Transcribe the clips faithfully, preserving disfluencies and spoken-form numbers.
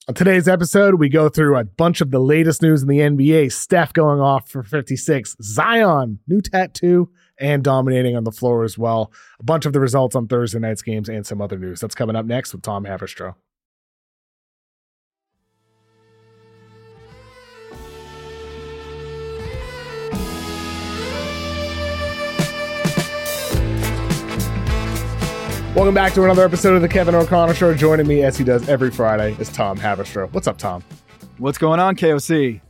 On today's episode, we go through a bunch of the latest news in the N B A. Steph going off for fifty-six, Zion, new tattoo, and dominating on the floor as well. A bunch of the results on Thursday night's games and some other news. That's coming up next with Tom Haberstroh. Welcome back to another episode of the Kevin O'Connor Show. Joining me, as he does every Friday, is Tom Haberstroh. What's up, Tom? What's going on, K O C?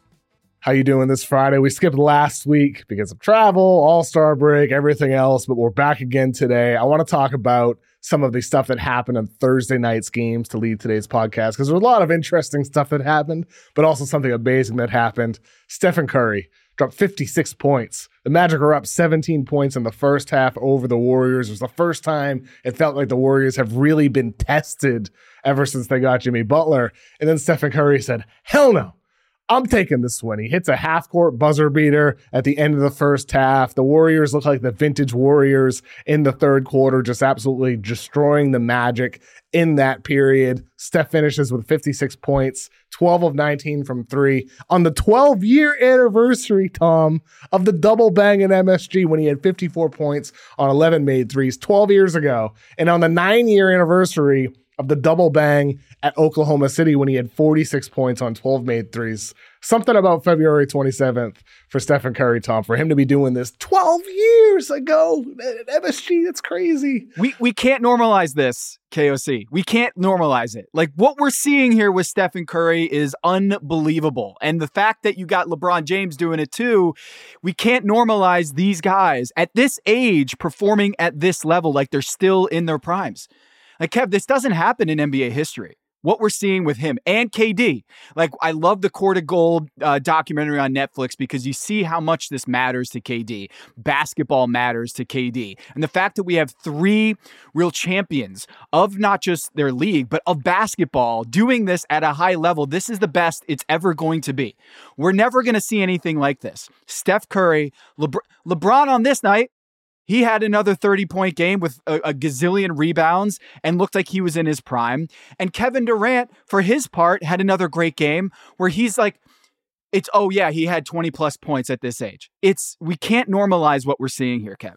How you doing this Friday? We skipped last week because of travel, All-Star break, everything else, but we're back again today. I want to talk about some of the stuff that happened on Thursday night's games to lead today's podcast, because there's a lot of interesting stuff that happened, but also something amazing that happened. Stephen Curry dropped fifty-six points. The Magic are up seventeen points in the first half over the Warriors. It was the first time it felt like the Warriors have really been tested ever since they got Jimmy Butler. And then Stephen Curry said, hell no, I'm taking this one. He hits a half-court buzzer beater at the end of the first half. The Warriors look like the vintage Warriors in the third quarter, just absolutely destroying the Magic in that period. Steph finishes with fifty-six points, twelve of nineteen from three. On the twelve-year anniversary, Tom, of the double bang in M S G when he had fifty-four points on eleven made threes twelve years ago. And on the nine-year anniversary of the double bang at Oklahoma City when he had forty-six points on twelve made threes. Something about February twenty-seventh for Stephen Curry, Tom, for him to be doing this twelve years ago at M S G. That's crazy. We we can't normalize this, K O C. We can't normalize it. Like, what we're seeing here with Stephen Curry is unbelievable. And the fact that you got LeBron James doing it too, we can't normalize these guys at this age performing at this level like they're still in their primes. Like, Kev, this doesn't happen in N B A history. What we're seeing with him and K D. Like, I love the Court of Gold uh, documentary on Netflix because you see how much this matters to K D. Basketball matters to K D. And the fact that we have three real champions of not just their league, but of basketball doing this at a high level, this is the best it's ever going to be. We're never going to see anything like this. Steph Curry, Lebr- LeBron on this night, he had another thirty-point game with a, a gazillion rebounds and looked like he was in his prime. And Kevin Durant, for his part, had another great game where he's like, it's, oh yeah, he had twenty plus points at this age. It's, we can't normalize what we're seeing here, Kev.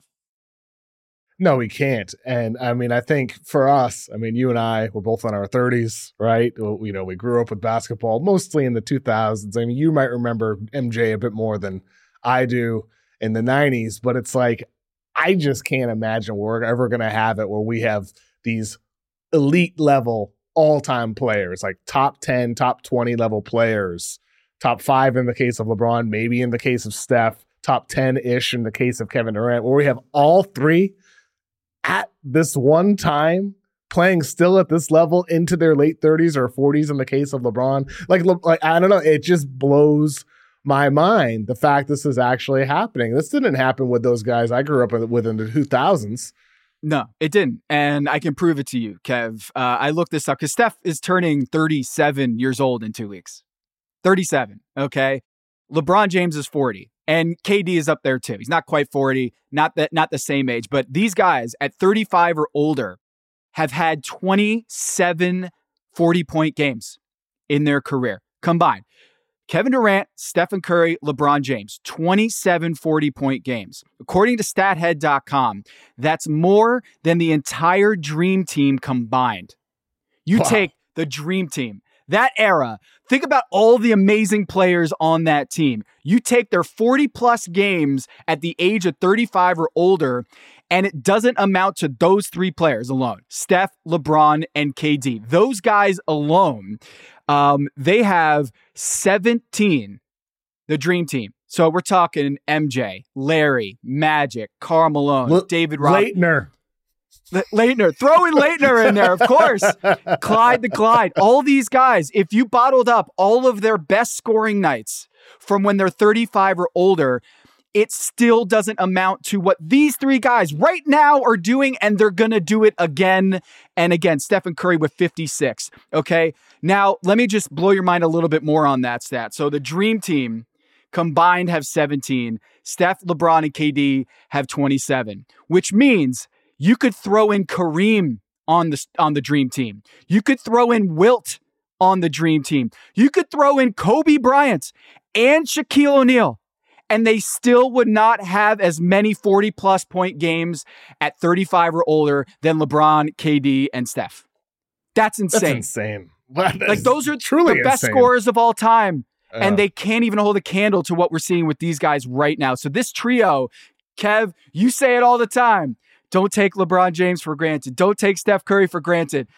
No, we can't. And I mean, I think for us, I mean, you and I, we're both in our thirties, right? You know, we grew up with basketball mostly in the two thousands. I mean, you might remember M J a bit more than I do in the nineties, but it's like, I just can't imagine we're ever going to have it where we have these elite level all-time players, like top ten, top twenty level players, top five in the case of LeBron, maybe in the case of Steph, top ten-ish in the case of Kevin Durant, where we have all three at this one time playing still at this level into their late thirties or forties in the case of LeBron. Like, like I don't know, it just blows my mind, the fact this is actually happening. This didn't happen with those guys I grew up with in the two thousands. No, it didn't. And I can prove it to you, Kev. Uh, I looked this up because Steph is turning thirty-seven years old in two weeks. thirty-seven, okay? LeBron James is forty, and K D is up there too. He's not quite forty, not that, not the same age, but these guys at thirty-five or older have had twenty-seven forty-point games in their career combined. Kevin Durant, Stephen Curry, LeBron James, twenty-seven forty-point games. According to stathead dot com, that's more than the entire Dream Team combined. You wow. Take the Dream Team, that era, think about all the amazing players on that team. You take their forty-plus games at the age of thirty-five or older, and it doesn't amount to those three players alone, Steph, LeBron, and K D. Those guys alone, um, they have seventeen, the Dream Team. So we're talking M J, Larry, Magic, Karl Malone, L- David Robinson. Leitner. L- Leitner. Throw in Leitner in there, of course. Clyde the Glide. All these guys, if you bottled up all of their best scoring nights from when they're thirty-five or older, it still doesn't amount to what these three guys right now are doing, and they're going to do it again and again. Stephen Curry with fifty-six, okay? Now, let me just blow your mind a little bit more on that stat. So the Dream Team combined have seventeen. Steph, LeBron, and K D have twenty-seven, which means you could throw in Kareem on the, on the Dream Team. You could throw in Wilt on the dream team. You could throw in Kobe Bryant and Shaquille O'Neal, and they still would not have as many forty-plus point games at thirty-five or older than LeBron, K D, and Steph. That's insane. That's insane. Well, like, those are truly the best insane. scorers of all time, uh, and they can't even hold a candle to what we're seeing with these guys right now. So this trio, Kev, you say it all the time. Don't take LeBron James for granted. Don't take Steph Curry for granted.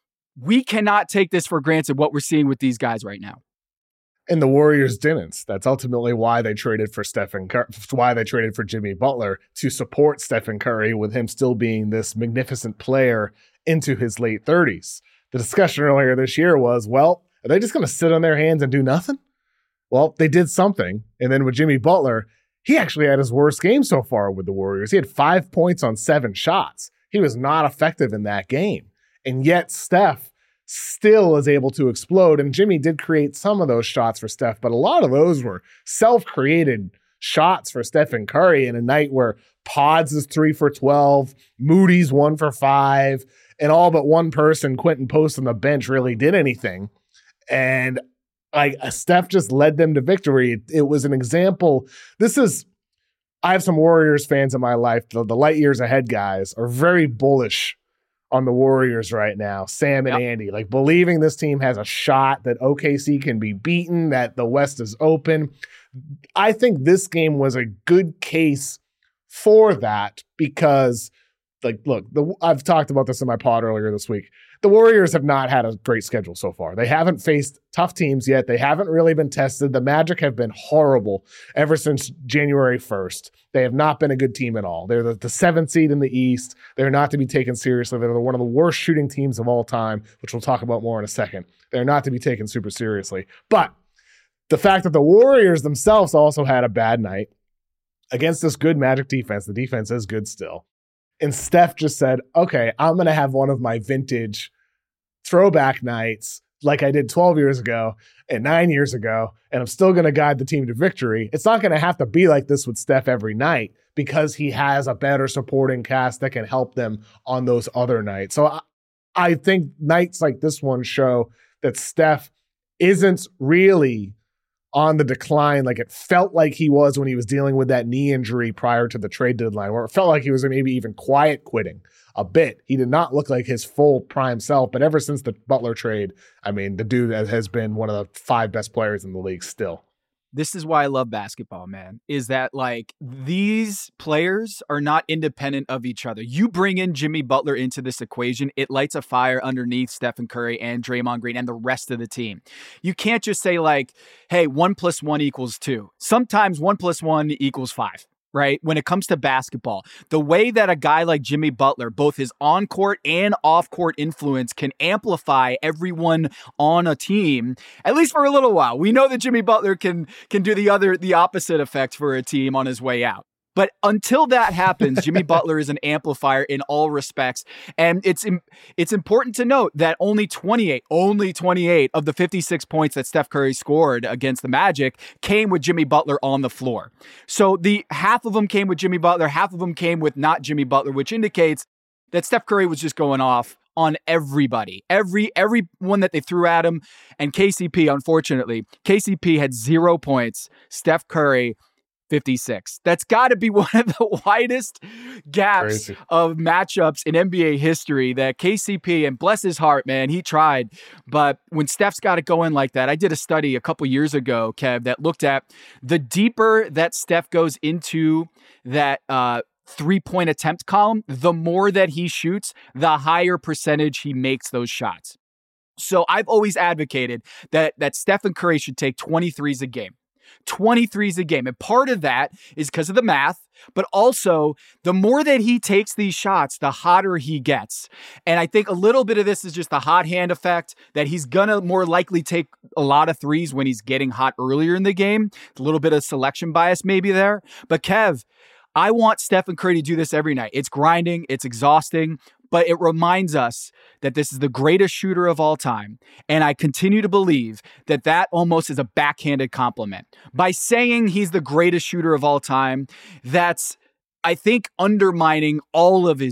We cannot take this for granted, what we're seeing with these guys right now. And the Warriors didn't. That's ultimately why they traded for Stephen Curry, why they traded for Jimmy Butler, to support Stephen Curry, with him still being this magnificent player into his late thirties. The discussion earlier this year was, well, are they just going to sit on their hands and do nothing? Well, they did something. And then with Jimmy Butler, he actually had his worst game so far with the Warriors. He had five points on seven shots. He was not effective in that game. And yet Steph still is able to explode. And Jimmy did create some of those shots for Steph, but a lot of those were self-created shots for Stephen Curry in a night where Pods is three for twelve, Moody's one for five, and all but one person, Quentin Post on the bench, really did anything. And like Steph just led them to victory. It, it was an example. This is, I have some Warriors fans in my life. The, the light years ahead guys are very bullish on the Warriors right now, Sam and yep. Andy, like believing this team has a shot, that O K C can be beaten, that the West is open. I think this game was a good case for that because, like, look, the, I've talked about this in my pod earlier this week. The Warriors have not had a great schedule so far. They haven't faced tough teams yet. They haven't really been tested. The Magic have been horrible ever since January first. They have not been a good team at all. They're the, the seventh seed in the East. They're not to be taken seriously. They're one of the worst shooting teams of all time, which we'll talk about more in a second. They're not to be taken super seriously. But the fact that the Warriors themselves also had a bad night against this good Magic defense, the defense is good still. And Steph just said, okay, I'm going to have one of my vintage throwback nights like I did twelve years ago and nine years ago, and I'm still going to guide the team to victory. It's not going to have to be like this with Steph every night because he has a better supporting cast that can help them on those other nights. So I, I think nights like this one show that Steph isn't really on the decline like it felt like he was when he was dealing with that knee injury prior to the trade deadline, where it felt like he was maybe even quiet quitting a bit. He did not look like his full prime self, but ever since the Butler trade, I mean, the dude has been one of the five best players in the league still. This is why I love basketball, man, is that like these players are not independent of each other. You bring in Jimmy Butler into this equation, it lights a fire underneath Stephen Curry and Draymond Green and the rest of the team. You can't just say like, hey, one plus one equals two. Sometimes one plus one equals five. Right? When it comes to basketball, the way that a guy like Jimmy Butler, both his on-court and off-court influence can amplify everyone on a team, at least for a little while. We know that Jimmy Butler can, can do the other, the opposite effect for a team on his way out. But until that happens, Jimmy Butler is an amplifier in all respects. And it's it's important to note that only twenty-eight, only twenty-eight of the fifty-six points that Steph Curry scored against the Magic came with Jimmy Butler on the floor. So the half of them came with Jimmy Butler, half of them came with not Jimmy Butler, which indicates that Steph Curry was just going off on everybody, every everyone that they threw at him. And K C P, unfortunately, K C P had zero points. Steph Curry, fifty-six. That's got to be one of the widest gaps Crazy. Of matchups in N B A history that K C P, and bless his heart, man, he tried. But when Steph's got it going like that, I did a study a couple years ago, Kev, that looked at the deeper that Steph goes into that uh, three-point attempt column, the more that he shoots, the higher percentage he makes those shots. So I've always advocated that, that Stephen Curry should take twenty-threes a game. twenty-threes a game. And part of that is because of the math, but also the more that he takes these shots, the hotter he gets. And I think a little bit of this is just the hot hand effect, that he's going to more likely take a lot of threes when he's getting hot earlier in the game. A little bit of selection bias maybe there. But Kev, I want Stephen Curry to do this every night. It's grinding, it's exhausting, but it reminds us that this is the greatest shooter of all time. And I continue to believe that that almost is a backhanded compliment. By saying he's the greatest shooter of all time, that's, I think, undermining all of his game.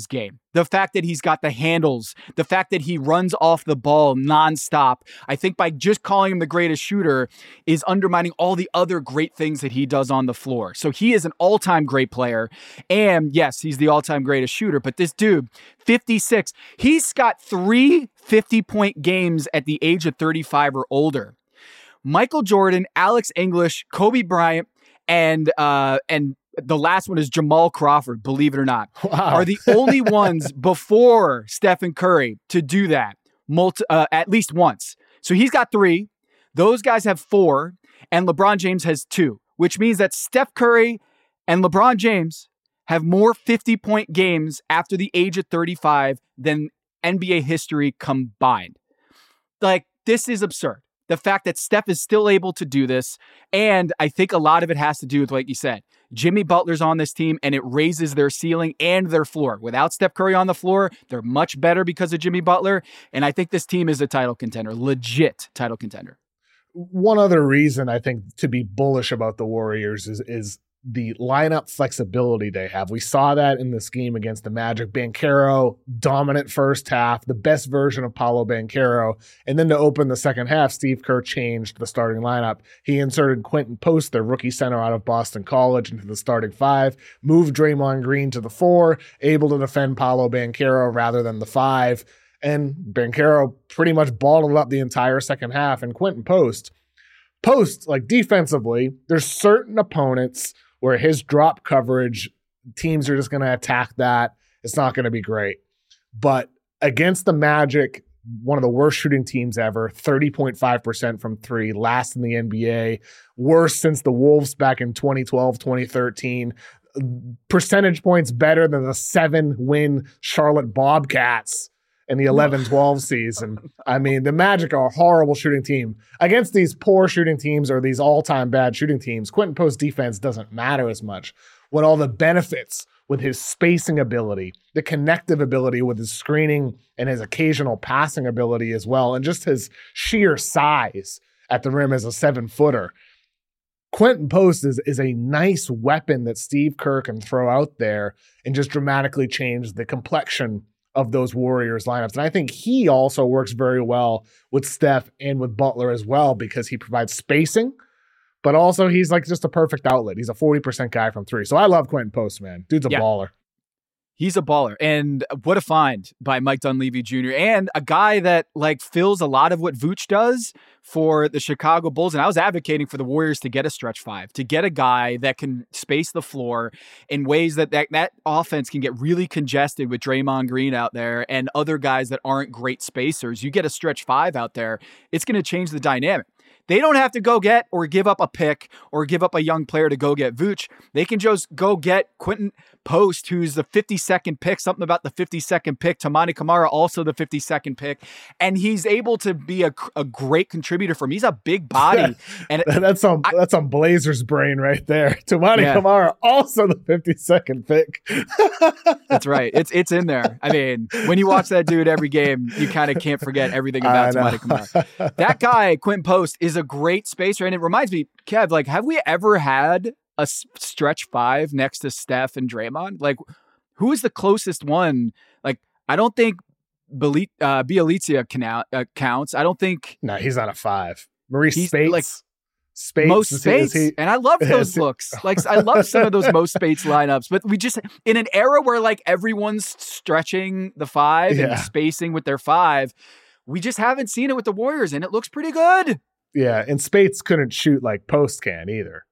The fact that he's got the handles, the fact that he runs off the ball nonstop, I think by just calling him the greatest shooter is undermining all the other great things that he does on the floor. So he is an all-time great player. And yes, he's the all-time greatest shooter, but this dude, fifty-six, he's got three fifty-point games at the age of thirty-five or older. Michael Jordan, Alex English, Kobe Bryant, and uh, and the last one is Jamal Crawford, believe it or not, Wow. are the only ones before Stephen Curry to do that multi, uh, at least once. So he's got three. Those guys have four, and LeBron James has two, which means that Steph Curry and LeBron James have more fifty-point games after the age of thirty-five than N B A history combined. Like, this is absurd. The fact that Steph is still able to do this, and I think a lot of it has to do with, like you said, Jimmy Butler's on this team, and it raises their ceiling and their floor. Without Steph Curry on the floor, they're much better because of Jimmy Butler, and I think this team is a title contender, legit title contender. One other reason I think to be bullish about the Warriors is is the lineup flexibility they have. We saw that in this game against the Magic. Banchero, dominant first half, the best version of Paolo Banchero. And then to open the second half, Steve Kerr changed the starting lineup. He inserted Quentin Post, their rookie center out of Boston College, into the starting five, moved Draymond Green to the four, able to defend Paolo Banchero rather than the five. And Banchero pretty much balled up the entire second half. And Quentin Post, Post, like defensively, there's certain opponents where his drop coverage, teams are just going to attack that. It's not going to be great. But against the Magic, one of the worst shooting teams ever, thirty point five percent from three, last in the N B A, worst since the Wolves back in twenty twelve, twenty thirteen, percentage points better than the seven-win Charlotte Bobcats in the eleven twelve season. I mean, the Magic are a horrible shooting team. Against these poor shooting teams or these all-time bad shooting teams, Quentin Post's defense doesn't matter as much. When all the benefits with his spacing ability, the connective ability with his screening and his occasional passing ability as well, and just his sheer size at the rim as a seven-footer, Quentin Post is, is a nice weapon that Steve Kerr can throw out there and just dramatically change the complexion of those Warriors lineups. And I think he also works very well with Steph and with Butler as well because he provides spacing, but also he's like just a perfect outlet. He's a forty percent guy from three. So I love Quentin Post, man. Dude's a yeah. baller. He's a baller. And what a find by Mike Dunleavy Junior And a guy that like fills a lot of what Vooch does for the Chicago Bulls. And I was advocating for the Warriors to get a stretch five, to get a guy that can space the floor in ways that that, that offense can get really congested with Draymond Green out there and other guys that aren't great spacers. You get a stretch five out there, it's going to change the dynamic. They don't have to go get or give up a pick or give up a young player to go get Vooch. They can just go get Quentin Post, who's the fifty-second pick, something about the fifty-second pick. Toumani Camara, also the fifty-second pick. And he's able to be a, a great contributor for him. He's a big body. and That's on I, that's on Blazers' brain right there. Toumani yeah. Camara, also the fifty-second pick. That's right. It's it's in there. I mean, when you watch that dude every game, you kind of can't forget everything about Toumani Camara. That guy, Quentin Post, is a great spacer. And it reminds me, Kev, like, have we ever had a stretch five next to Steph and Draymond? Like, who is the closest one? Like, I don't think Beli- uh, Bielitsa can out, uh, counts. I don't think. No, he's not a five. Maurice Spates. Like, Spates. Most Spates. He, and I love those looks. Like, I love some of those most Spates lineups. But we just, in an era where, like, everyone's stretching the five yeah. and spacing with their five, we just haven't seen it with the Warriors, and it looks pretty good. Yeah, and Spates couldn't shoot like Post can either.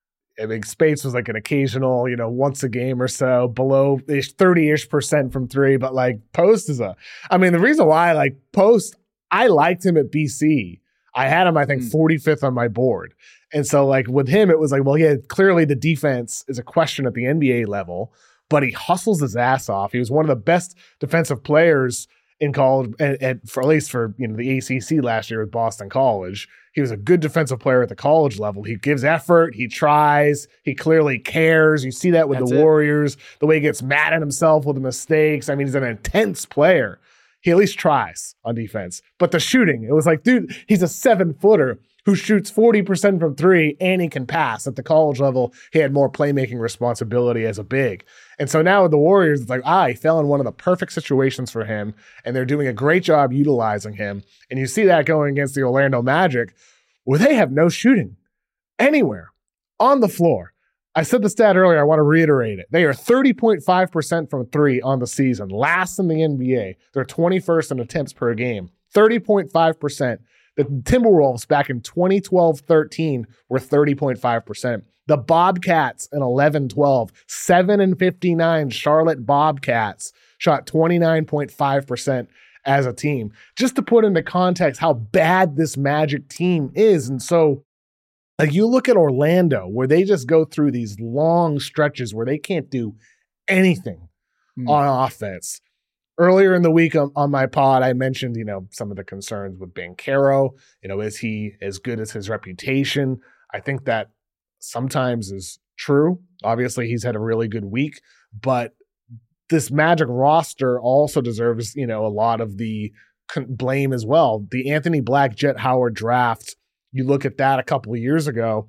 I mean, Spates was like an occasional, you know, once a game or so, below thirty-ish percent from three. But like Post is a, I mean, the reason why I like Post, I liked him at B C. I had him, I think, mm. forty-fifth on my board. And so like with him, it was like, well, yeah, clearly the defense is a question at the N B A level, but he hustles his ass off. He was one of the best defensive players in college, and, and for at least for, you know, the A C C last year with Boston College. He was a good defensive player at the college level. He gives effort. He tries. He clearly cares. You see that with That's the it. Warriors, the way he gets mad at himself with the mistakes. I mean, he's an intense player. He at least tries on defense. But the shooting, it was like, dude, he's a seven-footer who shoots forty percent from three, and he can pass. At the college level, he had more playmaking responsibility as a big. And so now with the Warriors, it's like, ah, he fell in one of the perfect situations for him, and they're doing a great job utilizing him. And you see that going against the Orlando Magic, where they have no shooting anywhere on the floor. I said the stat earlier, I want to reiterate it. They are thirty point five percent from three on the season, last in the N B A. They're twenty-first in attempts per game, thirty point five percent. The Timberwolves back in twenty twelve thirteen were thirty point five percent. The Bobcats in eleven twelve, seven and fifty-nine Charlotte Bobcats shot twenty-nine point five percent as a team. Just to put into context how bad this Magic team is. And so, like, you look at Orlando, where they just go through these long stretches where they can't do anything mm. on offense. Earlier in the week on, on my pod, I mentioned, you know, some of the concerns with Banchero. You know, is he as good as his reputation? I think that sometimes is true. Obviously, he's had a really good week, but this Magic roster also deserves, you know, a lot of the blame as well. The Anthony Black, Jet Howard draft, you look at that a couple of years ago.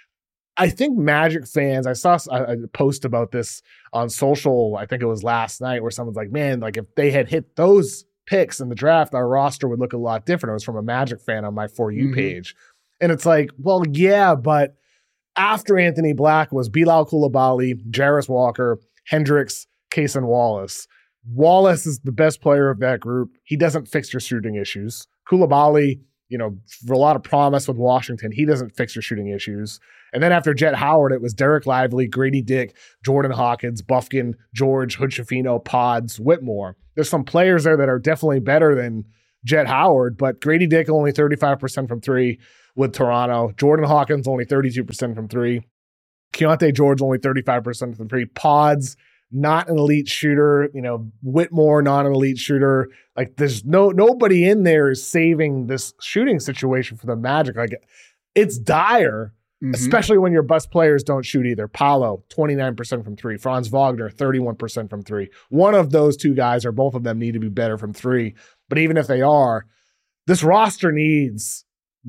I think Magic fans, I saw a post about this on social, I think it was last night, where someone's like, man, like if they had hit those picks in the draft, our roster would look a lot different. It was from a Magic fan on my For You mm-hmm. page. And it's like, well, yeah, but after Anthony Black was Bilal Coulibaly, Jarris Walker, Hendricks, Cason Wallace. Wallace is the best player of that group. He doesn't fix your shooting issues. Coulibaly, you know, for a lot of promise with Washington, he doesn't fix your shooting issues. And then after Jet Howard, it was Derek Lively, Grady Dick, Jordan Hawkins, Bufkin, George, Hood-Schifino, Pods, Whitmore. There's some players there that are definitely better than Jet Howard, but Grady Dick only thirty-five percent from three with Toronto. Jordan Hawkins only thirty-two percent from three. Keontae George only thirty-five percent from three. Pods, not an elite shooter. You know, Whitmore, not an elite shooter. Like, there's no nobody in there is saving this shooting situation for the Magic. Like, it's dire. Mm-hmm. Especially when your best players don't shoot either. Paolo, twenty-nine percent from three. Franz Wagner, thirty-one percent from three. One of those two guys, or both of them, need to be better from three. But even if they are, this roster needs,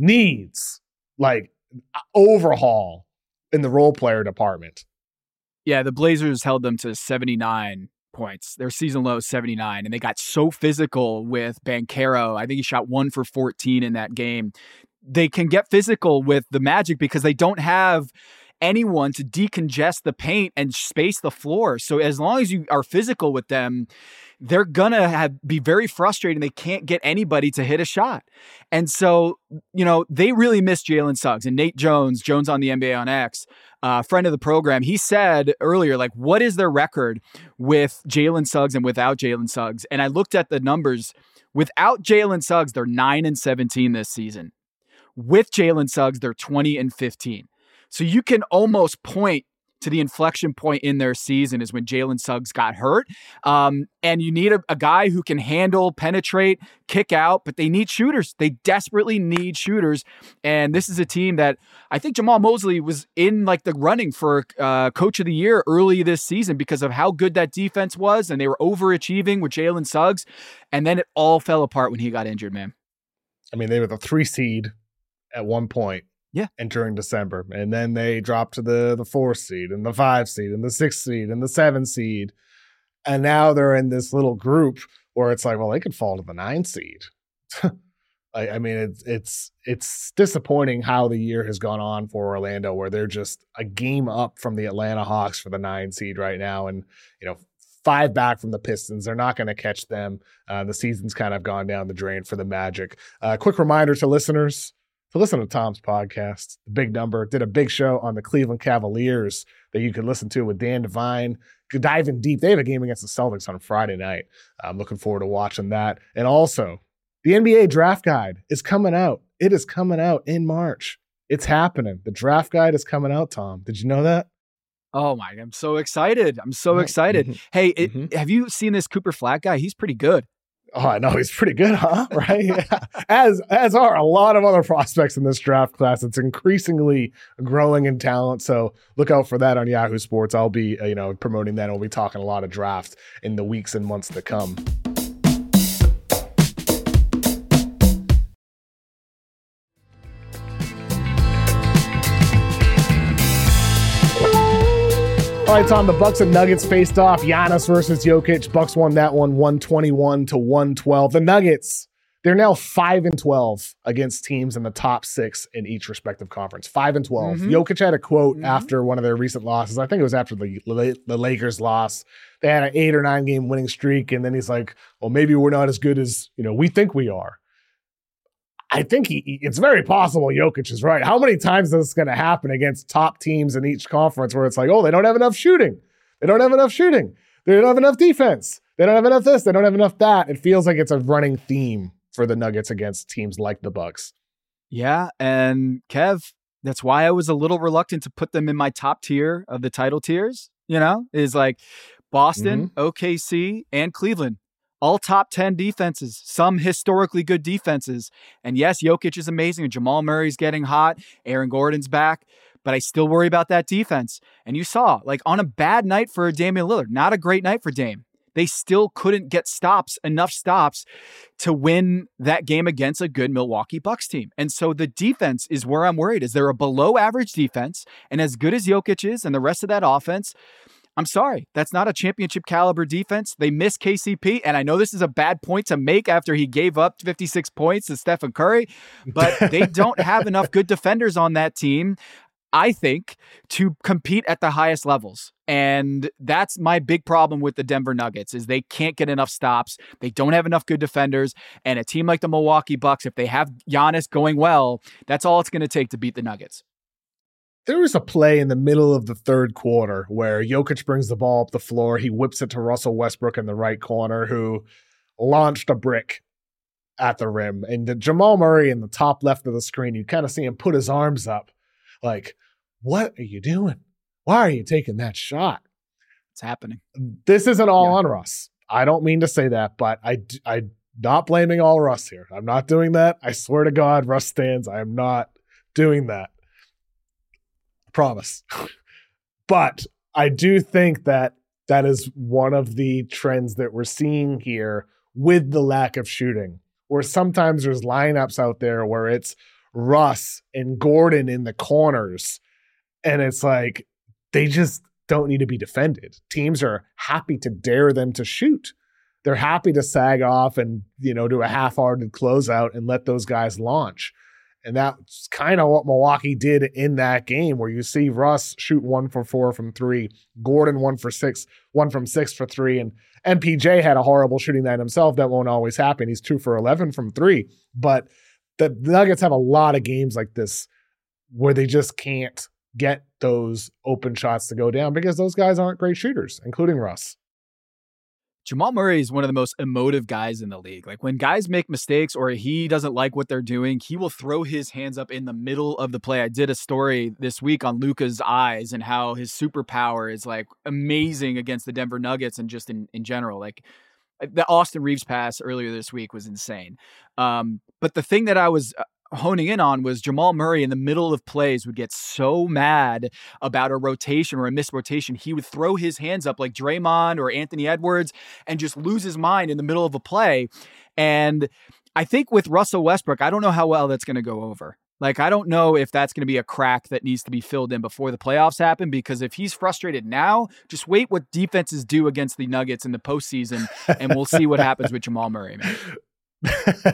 needs, like, overhaul in the role player department. Yeah, the Blazers held them to seventy-nine points. Their season low is seventy-nine, and they got so physical with Banchero. I think he shot one for fourteen in that game. They can get physical with the Magic because they don't have anyone to decongest the paint and space the floor. So as long as you are physical with them, they're going to have be very frustrated. They can't get anybody to hit a shot. And so, you know, they really miss Jalen Suggs. And Nate Jones, Jones on the N B A on X, uh, friend of the program, he said earlier, like, what is their record with Jalen Suggs and without Jalen Suggs? And I looked at the numbers. Without Jalen Suggs, they're nine and seventeen this season. With Jalen Suggs, they're twenty and fifteen. So you can almost point to the inflection point in their season is when Jalen Suggs got hurt. Um, and you need a, a guy who can handle, penetrate, kick out, but they need shooters. They desperately need shooters. And this is a team that I think Jamal Mosley was in like the running for uh, coach of the year early this season because of how good that defense was. And they were overachieving with Jalen Suggs. And then it all fell apart when he got injured, man. I mean, they were the three seed at one point. Yeah. Entering December. And then they dropped to the, the fourth seed and the five seed and the sixth seed and the seven seed. And now they're in this little group where it's like, well, they could fall to the nine seed. I, I mean, it's it's it's disappointing how the year has gone on for Orlando, where they're just a game up from the Atlanta Hawks for the nine seed right now. And, you know, five back from the Pistons. They're not going to catch them. Uh, the season's kind of gone down the drain for the Magic. Uh, quick reminder to listeners to listen to Tom's podcast, The Big Number. Did a big show on the Cleveland Cavaliers that you could listen to with Dan Devine. Diving deep. They have a game against the Celtics on Friday night. I'm looking forward to watching that. And also, the N B A Draft Guide is coming out. It is coming out in March. It's happening. The Draft Guide is coming out, Tom. Did you know that? Oh my, I'm so excited. I'm so excited. Mm-hmm. Hey, it, mm-hmm. have you seen this Cooper Flatt guy? He's pretty good. Oh, I know. He's pretty good, huh? Right? Yeah. As as are a lot of other prospects in this draft class. It's increasingly growing in talent. So look out for that on Yahoo Sports. I'll be, uh, you know, promoting that. We'll be talking a lot of draft in the weeks and months to come. All right, Tom, the Bucks and Nuggets faced off. Giannis versus Jokic. Bucks won that one one twenty-one to one twelve. The Nuggets, they're now five and twelve against teams in the top six in each respective conference. five and twelve. Mm-hmm. Jokic had a quote mm-hmm. after one of their recent losses. I think it was after the, the Lakers loss. They had an eight or nine game winning streak, and then he's like, well, maybe we're not as good as, you know, we think we are. I think he, it's very possible Jokic is right. How many times is this going to happen against top teams in each conference where it's like, oh, they don't have enough shooting. They don't have enough shooting. They don't have enough defense. They don't have enough this. They don't have enough that. It feels like it's a running theme for the Nuggets against teams like the Bucks. Yeah, and Kev, that's why I was a little reluctant to put them in my top tier of the title tiers, you know, is like Boston, mm-hmm. O K C, and Cleveland. All top ten defenses, some historically good defenses. And yes, Jokic is amazing. Jamal Murray's getting hot. Aaron Gordon's back. But I still worry about that defense. And you saw, like on a bad night for Damian Lillard, not a great night for Dame, they still couldn't get stops, enough stops to win that game against a good Milwaukee Bucks team. And so the defense is where I'm worried. Is they're a below average defense. And as good as Jokic is and the rest of that offense, I'm sorry, that's not a championship caliber defense. They miss K C P, and I know this is a bad point to make after he gave up fifty-six points to Stephen Curry, but they don't have enough good defenders on that team, I think, to compete at the highest levels. And that's my big problem with the Denver Nuggets is they can't get enough stops. They don't have enough good defenders. And a team like the Milwaukee Bucks, if they have Giannis going well, that's all it's going to take to beat the Nuggets. There was a play in the middle of the third quarter where Jokic brings the ball up the floor. He whips it to Russell Westbrook in the right corner, who launched a brick at the rim. And the Jamal Murray in the top left of the screen, you kind of see him put his arms up like, what are you doing? Why are you taking that shot? It's happening. This isn't all yeah. on Russ. I don't mean to say that, but I, I'm not blaming all Russ here. I'm not doing that. I swear to God, Russ stands. I am not doing that. Promise. But I do think that that is one of the trends that we're seeing here with the lack of shooting, where sometimes there's lineups out there where it's Russ and Gordon in the corners, and it's like they just don't need to be defended. Teams are happy to dare them to shoot. They're happy to sag off and, you know, do a half-hearted closeout and let those guys launch. And that's kind of what Milwaukee did in that game, where you see Russ shoot one for four from three, Gordon one for six, one from six for three, and M P J had a horrible shooting night himself. That won't always happen. He's two for eleven from three. But the Nuggets have a lot of games like this where they just can't get those open shots to go down because those guys aren't great shooters, including Russ. Jamal Murray is one of the most emotive guys in the league. Like when guys make mistakes or he doesn't like what they're doing, he will throw his hands up in the middle of the play. I did a story this week on Luka's eyes and how his superpower is like amazing against the Denver Nuggets and just in, in general. Like the Austin Reeves pass earlier this week was insane. Um, but the thing that I was honing in on was Jamal Murray in the middle of plays would get so mad about a rotation or a missed rotation. He would throw his hands up like Draymond or Anthony Edwards and just lose his mind in the middle of a play. And I think with Russell Westbrook, I don't know how well that's going to go over. Like, I don't know if that's going to be a crack that needs to be filled in before the playoffs happen, because if he's frustrated now, just wait what defenses do against the Nuggets in the postseason, and we'll see what happens with Jamal Murray, man.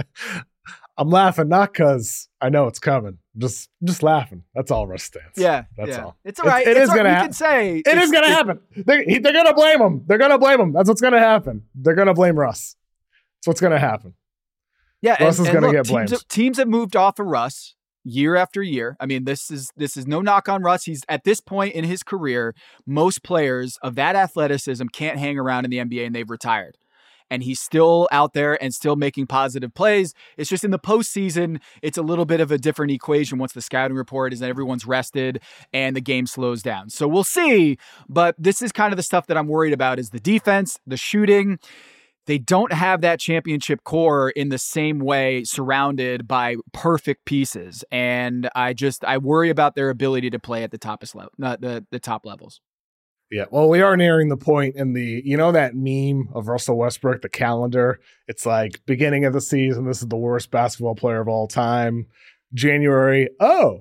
I'm laughing not because I know it's coming. Just just laughing. That's all Russ stands. Yeah. That's yeah. all. It's all right. It, it it's is all, going to happen. say It is going to happen. They, they're going to blame him. They're going to blame him. That's what's going to happen. They're going to blame Russ. That's what's going to happen. Yeah. Russ and, is going to get blamed. Teams, teams have moved off of Russ year after year. I mean, this is this is no knock on Russ. He's at this point in his career, most players of that athleticism can't hang around in the N B A and they've retired. And he's still out there and still making positive plays. It's just in the postseason, it's a little bit of a different equation once the scouting report is that everyone's rested and the game slows down. So we'll see. But this is kind of the stuff that I'm worried about is the defense, the shooting. They don't have that championship core in the same way surrounded by perfect pieces. And I just, I worry about their ability to play at the top, level, not the, the top levels. Yeah, well, we are nearing the point in the, you know, that meme of Russell Westbrook, the calendar. It's like beginning of the season, this is the worst basketball player of all time. January, oh,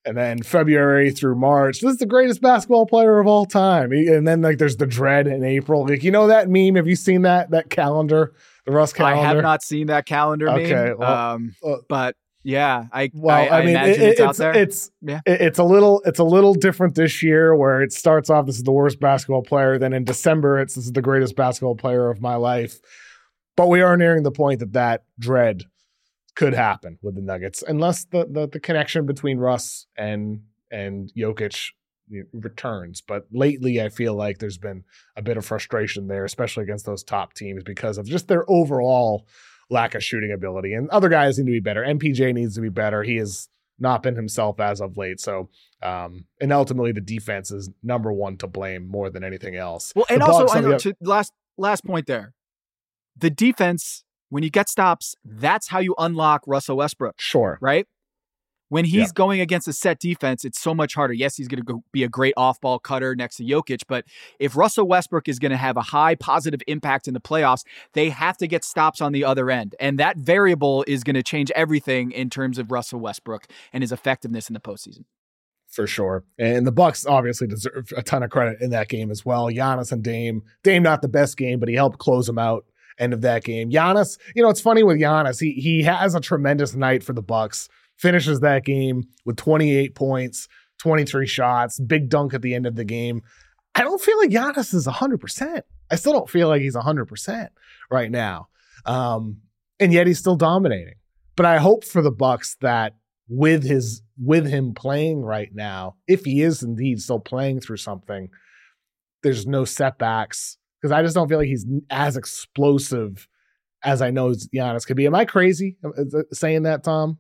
And then February through March, this is the greatest basketball player of all time. And then like there's the dread in April. Like, you know that meme? Have you seen that that calendar, the Russ calendar? I have not seen that calendar okay, meme. Well, um, uh, but yeah, I well, I, I, I mean, imagine it, it's, it's out there. It's yeah. it, it's a little it's a little different this year, where it starts off this is the worst basketball player. Then in December, it's this is the greatest basketball player of my life. But we are nearing the point that that dread could happen with the Nuggets, unless the the, the connection between Russ and and Jokic returns. But lately, I feel like there's been a bit of frustration there, especially against those top teams, because of just their overall lack of shooting ability. And other guys need to be better. M P J needs to be better. He has not been himself as of late. So, um, and ultimately, the defense is number one to blame more than anything else. Well, and the also, Bucks, I know, the, to last last point there, the defense, when you get stops, that's how you unlock Russell Westbrook. Sure. Right? When he's Yeah. going against a set defense, it's so much harder. Yes, he's going to be a great off-ball cutter next to Jokic, but if Russell Westbrook is going to have a high positive impact in the playoffs, they have to get stops on the other end. And that variable is going to change everything in terms of Russell Westbrook and his effectiveness in the postseason. For sure. And the Bucks obviously deserve a ton of credit in that game as well. Giannis and Dame. Dame not the best game, but he helped close them out end of that game. Giannis, you know, it's funny with Giannis. He he has a tremendous night for the Bucks. Finishes that game with twenty-eight points, twenty-three shots, big dunk at the end of the game. I don't feel like Giannis is one hundred percent. I still don't feel like he's one hundred percent right now. Um, and yet he's still dominating. But I hope for the Bucks that with his with him playing right now, if he is indeed still playing through something, there's no setbacks. Because I just don't feel like he's as explosive as I know Giannis could be. Am I crazy saying that, Tom?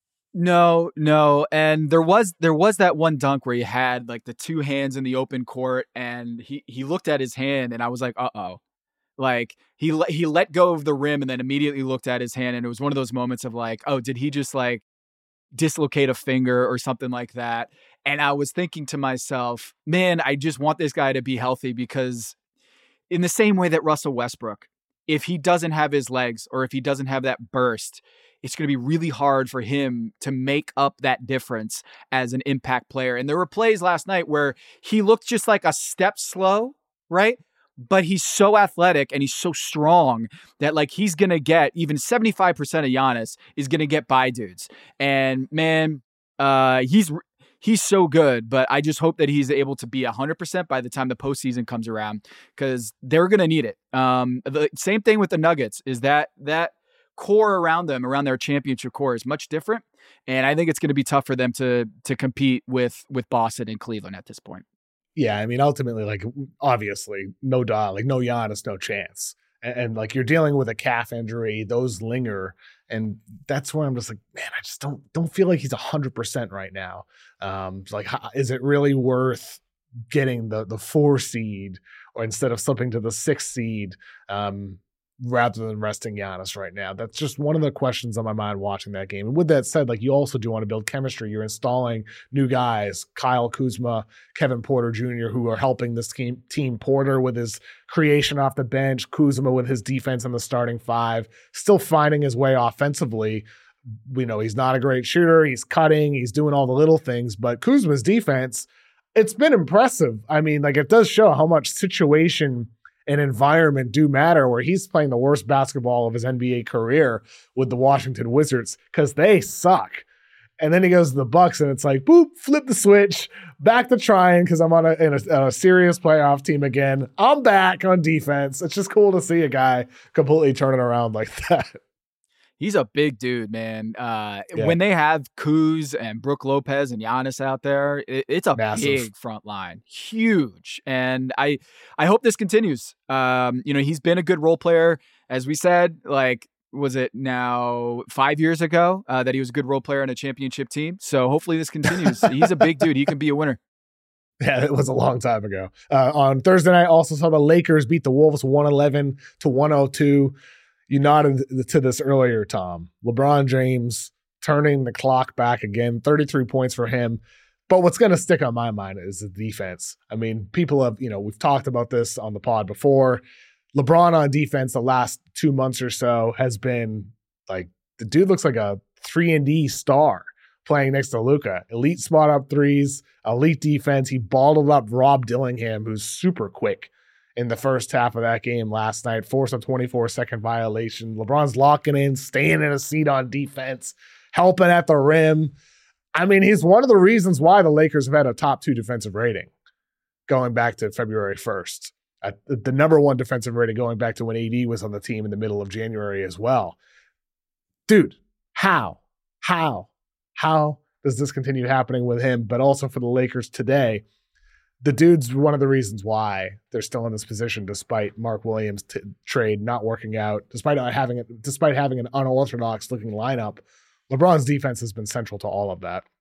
No, no. And there was there was that one dunk where he had like the two hands in the open court, and he he looked at his hand, and I was like, uh-oh. Like he he let go of the rim and then immediately looked at his hand, and it was one of those moments of like, oh, did he just like dislocate a finger or something like that? And I was thinking to myself, man, I just want this guy to be healthy, because in the same way that Russell Westbrook, if he doesn't have his legs or if he doesn't have that burst, it's going to be really hard for him to make up that difference as an impact player. And there were plays last night where he looked just like a step slow, right? But he's so athletic and he's so strong that like he's going to get even seventy-five percent of Giannis is going to get by dudes. And man, uh, he's he's so good, but I just hope that he's able to be one hundred percent by the time the postseason comes around, because they're going to need it. Um, the same thing with the Nuggets is that that core around them, around their championship core, is much different. And I think it's going to be tough for them to to compete with with Boston and Cleveland at this point. Yeah, I mean, ultimately, like, obviously, no doubt, like, no Giannis, no chance. And, and, like, you're dealing with a calf injury, those linger. And that's where I'm just like, man, I just don't don't feel like he's one hundred percent right now. Um, like, how, is it really worth getting the the four seed or instead of slipping to the six seed um, rather than resting Giannis right now? That's just one of the questions on my mind watching that game. And with that said, like, you also do want to build chemistry. You're installing new guys, Kyle Kuzma, Kevin Porter Junior, who are helping this team. Team Porter with his creation off the bench, Kuzma with his defense in the starting five, still finding his way offensively. We know he's not a great shooter. He's cutting. He's doing all the little things. But Kuzma's defense, it's been impressive. I mean, like, it does show how much situation and environment do matter, where he's playing the worst basketball of his N B A career with the Washington Wizards because they suck. And then he goes to the Bucks and it's like, boop, flip the switch, back to trying because I'm on a, in a, a serious playoff team again. I'm back on defense. It's just cool to see a guy completely turning around like that. He's a big dude, man. Uh, Yeah. When they have Kuz and Brook Lopez and Giannis out there, it, it's a Massive. big front line, huge. And I, I hope this continues. Um, you know, he's been a good role player, as we said. Like, was it now five years ago uh, that he was a good role player on a championship team? So hopefully this continues. He's a big dude. He can be a winner. Yeah, it was a long time ago. Uh, on Thursday night, also saw the Lakers beat the Wolves one eleven to one oh two. You nodded to this earlier, Tom. LeBron James turning the clock back again, thirty-three points for him. But what's going to stick on my mind is the defense. I mean, people have, you know, we've talked about this on the pod before. LeBron on defense the last two months or so has been like, the dude looks like a three and D star playing next to Luka. Elite spot up threes, elite defense. He balled up Rob Dillingham, who's super quick in the first half of that game last night, forced a twenty-four second violation. LeBron's locking in, staying in a seat on defense, helping at the rim. I mean, he's one of the reasons why the Lakers have had a top two defensive rating going back to February first. Uh, the number one defensive rating going back to when A D was on the team in the middle of January as well. Dude, how? How? How does this continue happening with him, but also for the Lakers today? The dude's one of the reasons why they're still in this position, despite Mark Williams' t- trade not working out, despite not having it, despite having an unorthodox looking lineup. LeBron's defense has been central to all of that.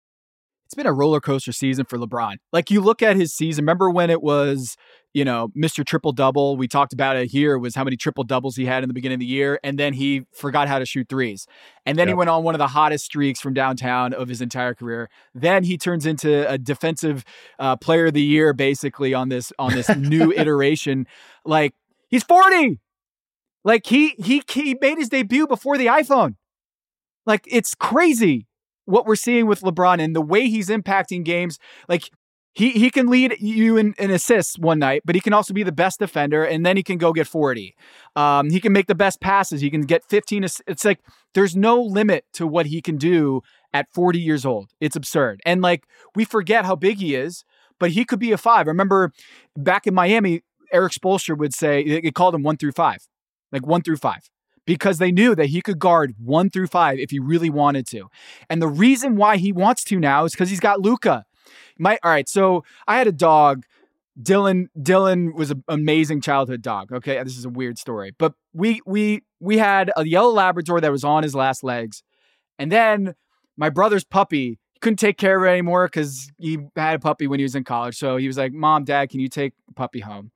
It's been a roller coaster season for LeBron. Like, you look at his season, remember when it was, you know, Mister Triple Double? We talked about it here, was how many triple doubles he had in the beginning of the year. And then he forgot how to shoot threes. And then yep. he went on one of the hottest streaks from downtown of his entire career. Then he turns into a defensive uh, player of the year, basically on this, on this new iteration. Like, he's forty. Like he, he, he made his debut before the iPhone. Like, it's crazy what we're seeing with LeBron and the way he's impacting games. Like, he he can lead you in, in assists one night, but he can also be the best defender, and then he can go get forty. Um, he can make the best passes. He can get fifteen. It's like there's no limit to what he can do at forty years old. It's absurd. And, like, we forget how big he is, but he could be a five. I remember back in Miami, Eric Spoelstra would say, it called him one through five, like one through five. Because they knew that he could guard one through five if he really wanted to. And the reason why he wants to now is because he's got Luka. My, all right, so I had a dog. Dylan Dylan was an amazing childhood dog. Okay, this is a weird story. But we we we had a yellow Labrador that was on his last legs. And then my brother's puppy, he couldn't take care of it anymore because he had a puppy when he was in college. So he was like, Mom, Dad, can you take the puppy home?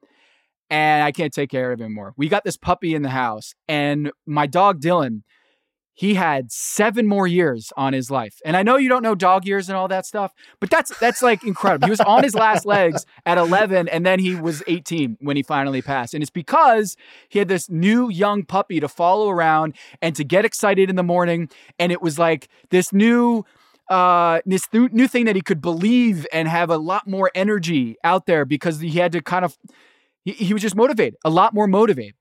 And I can't take care of him anymore. We got this puppy in the house, and my dog Dylan, he had seven more years on his life. And I know you don't know dog years and all that stuff, but that's that's like incredible. He was on his last legs at eleven, and then he was eighteen when he finally passed. And it's because he had this new young puppy to follow around and to get excited in the morning. And it was like this new uh, this th- new thing that he could believe and have a lot more energy out there because he had to kind of He, he was just motivated, a lot more motivated.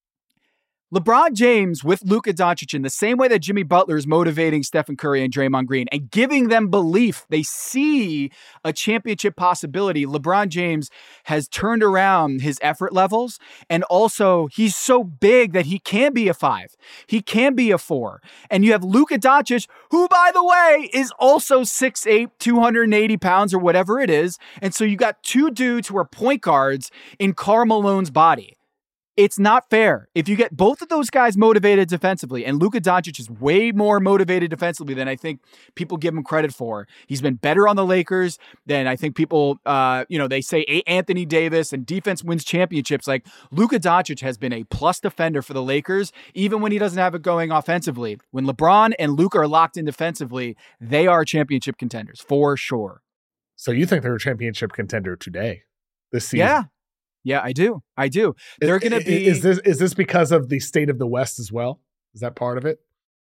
LeBron James with Luka Doncic in the same way that Jimmy Butler is motivating Stephen Curry and Draymond Green and giving them belief. They see a championship possibility. LeBron James has turned around his effort levels, and also he's so big that he can be a five. He can be a four. And you have Luka Doncic, who, by the way, is also six eight, two hundred eighty pounds or whatever it is. And so you got two dudes who are point guards in Karl Malone's body. It's not fair. If you get both of those guys motivated defensively, and Luka Doncic is way more motivated defensively than I think people give him credit for. He's been better on the Lakers than I think people, uh, you know, they say Anthony Davis and defense wins championships. Like, Luka Doncic has been a plus defender for the Lakers, even when he doesn't have it going offensively. When LeBron and Luka are locked in defensively, they are championship contenders for sure. So you think they're a championship contender today, this season? Yeah. Yeah, I do. I do. They're going to be. Is this is this because of the state of the West as well? Is that part of it?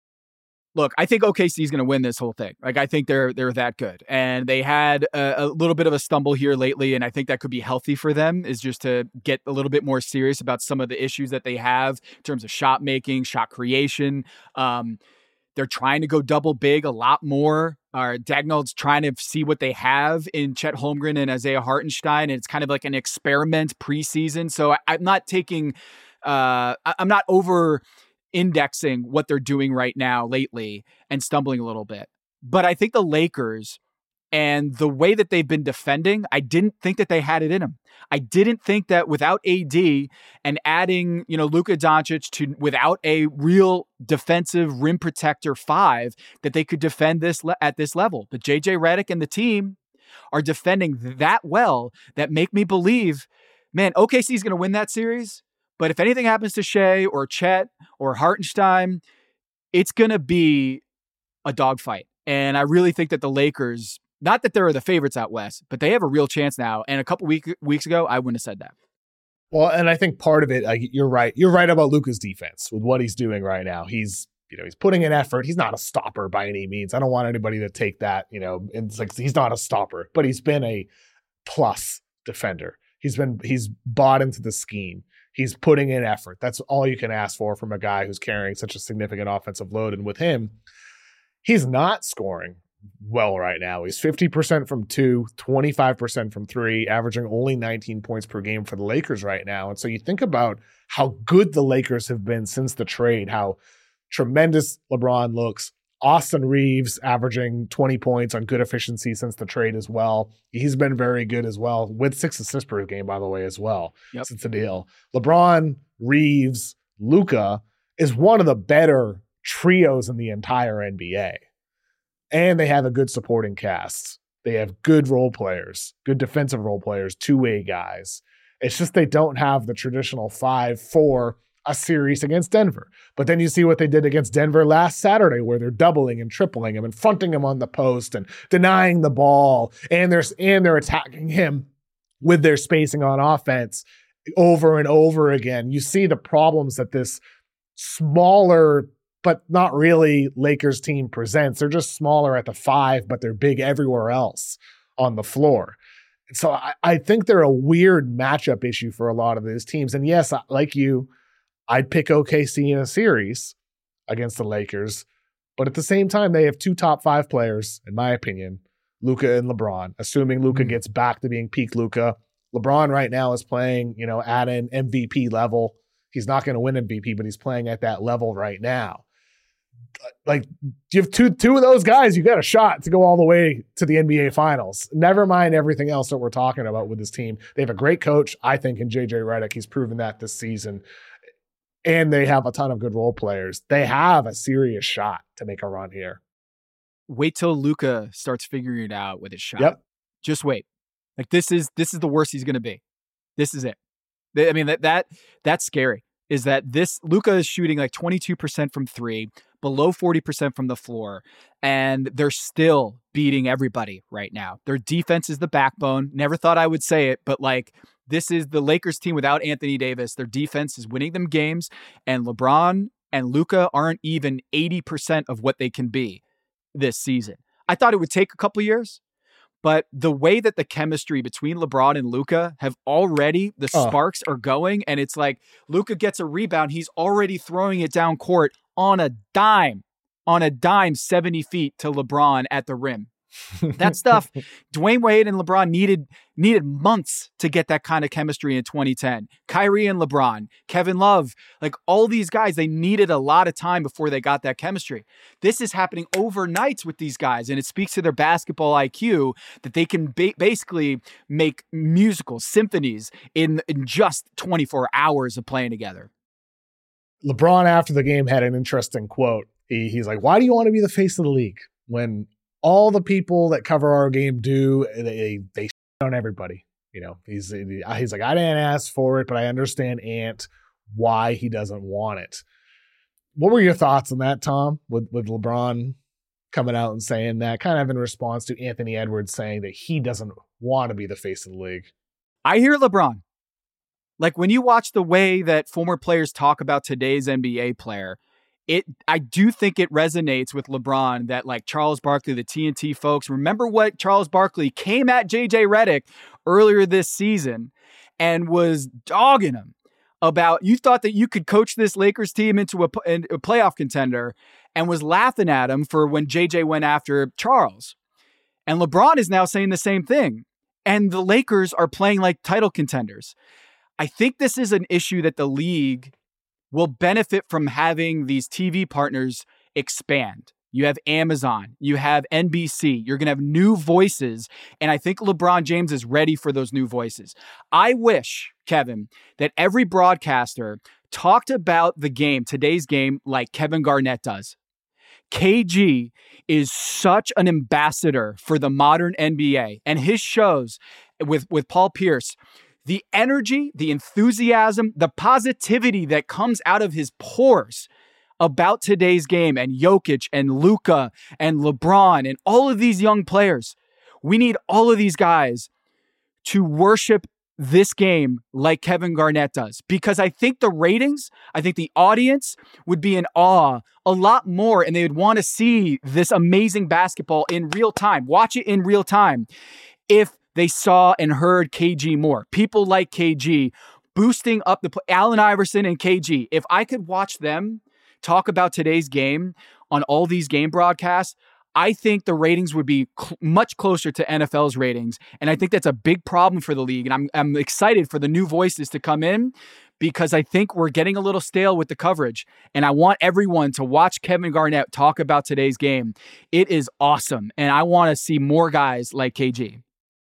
Look, I think O K C is going to win this whole thing. Like, I think they're they're that good, and they had a, a little bit of a stumble here lately, and I think that could be healthy for them. Is just to get a little bit more serious about some of the issues that they have in terms of shot making, shot creation. Um, They're trying to go double big a lot more. Or Dagnall's trying to see what they have in Chet Holmgren and Isaiah Hartenstein. And it's kind of like an experiment preseason. So I, I'm not taking, uh, I, I'm not over indexing what they're doing right now lately and stumbling a little bit. But I think the Lakers and the way that they've been defending, I didn't think that they had it in them. I didn't think that without A D and adding, you know, Luka Doncic to without a real defensive rim protector five, that they could defend this le- at this level. But J J Redick and the team are defending that well that make me believe, man, O K C is going to win that series. But if anything happens to Shea or Chet or Hartenstein, it's going to be a dogfight. And I really think that the Lakers, not that they're the favorites out west, but they have a real chance now. And a couple week, weeks ago, I wouldn't have said that. Well, and I think part of it, like, you're right. You're right about Luka's defense with what he's doing right now. He's you know, he's putting in effort. He's not a stopper by any means. I don't want anybody to take that, you know, it's like he's not a stopper, but he's been a plus defender. He's been, he's bought into the scheme. He's putting in effort. That's all you can ask for from a guy who's carrying such a significant offensive load. And with him, he's not scoring well right now. He's fifty percent from two, twenty-five percent from three, averaging only nineteen points per game for the Lakers right now. And so you think about how good the Lakers have been since the trade, how tremendous LeBron looks. Austin Reeves averaging twenty points on good efficiency since the trade as well. He's been very good as well, with six assists per game, by the way, as well, yep. since the deal. LeBron, Reeves, Luka is one of the better trios in the entire N B A. And they have a good supporting cast. They have good role players, good defensive role players, two-way guys. It's just they don't have the traditional five for a series against Denver. But then you see what they did against Denver last Saturday, where they're doubling and tripling him and fronting him on the post and denying the ball, and they're, and they're attacking him with their spacing on offense over and over again. You see the problems that this smaller but not really Lakers team presents. They're just smaller at the five, but they're big everywhere else on the floor. So I, I think they're a weird matchup issue for a lot of these teams. And yes, like you, I'd pick O K C in a series against the Lakers. But at the same time, they have two top five players, in my opinion, Luka and LeBron, assuming Luka mm-hmm. gets back to being peak Luka. LeBron right now is playing, you know, at an M V P level. He's not going to win M V P, but he's playing at that level right now. Like, you have two two of those guys, you got a shot to go all the way to the N B A Finals. Never mind everything else that we're talking about with this team. They have a great coach, I think, in J J Redick. He's proven that this season. And they have a ton of good role players. They have a serious shot to make a run here. Wait till Luka starts figuring it out with his shot. Yep. Just wait. Like, this is this is the worst he's going to be. This is it. I mean, that that that's scary. Is that this Luka is shooting like twenty-two percent from three, below forty percent from the floor, and they're still beating everybody right now. Their defense is the backbone. Never thought I would say it, but like, this is the Lakers team without Anthony Davis. Their defense is winning them games, and LeBron and Luka aren't even eighty percent of what they can be this season. I thought it would take a couple years, but the way that the chemistry between LeBron and Luka have already, the oh. sparks are going, and it's like Luka gets a rebound. He's already throwing it down court on a dime, on a dime, seventy feet to LeBron at the rim. That stuff, Dwayne Wade and LeBron needed needed months to get that kind of chemistry in twenty ten. Kyrie and LeBron, Kevin Love, like all these guys, they needed a lot of time before they got that chemistry. This is happening overnight with these guys, and it speaks to their basketball I Q that they can ba- basically make musicals, symphonies in, in just twenty-four hours of playing together. LeBron, after the game, had an interesting quote. He, he's like, why do you want to be the face of the league when all the people that cover our game do, they they shit on everybody? You know, he's he's like, I didn't ask for it, but I understand Ant why he doesn't want it. What were your thoughts on that, Tom, with, with LeBron coming out and saying that, kind of in response to Anthony Edwards saying that he doesn't want to be the face of the league? I hear LeBron. Like, when you watch the way that former players talk about today's N B A player, It, I do think it resonates with LeBron that, like, Charles Barkley, the T N T folks, remember what Charles Barkley came at J J Redick earlier this season and was dogging him about, you thought that you could coach this Lakers team into a, a playoff contender, and was laughing at him for when J J went after Charles. And LeBron is now saying the same thing. And the Lakers are playing like title contenders. I think this is an issue that the league will benefit from having these T V partners expand. You have Amazon, you have N B C, you're going to have new voices. And I think LeBron James is ready for those new voices. I wish, Kevin, that every broadcaster talked about the game, today's game, like Kevin Garnett does. K G is such an ambassador for the modern N B A, and his shows with, with Paul Pierce, the energy, the enthusiasm, the positivity that comes out of his pores about today's game, and Jokic and Luka and LeBron and all of these young players. We need all of these guys to worship this game like Kevin Garnett does, because I think the ratings, I think the audience would be in awe a lot more, and they would want to see this amazing basketball in real time, watch it in real time, if they saw and heard K G more. People like K G boosting up the Allen Iverson and K G. If I could watch them talk about today's game on all these game broadcasts, I think the ratings would be cl- much closer to N F L's ratings. And I think that's a big problem for the league. And I'm I'm excited for the new voices to come in, because I think we're getting a little stale with the coverage. And I want everyone to watch Kevin Garnett talk about today's game. It is awesome. And I want to see more guys like K G.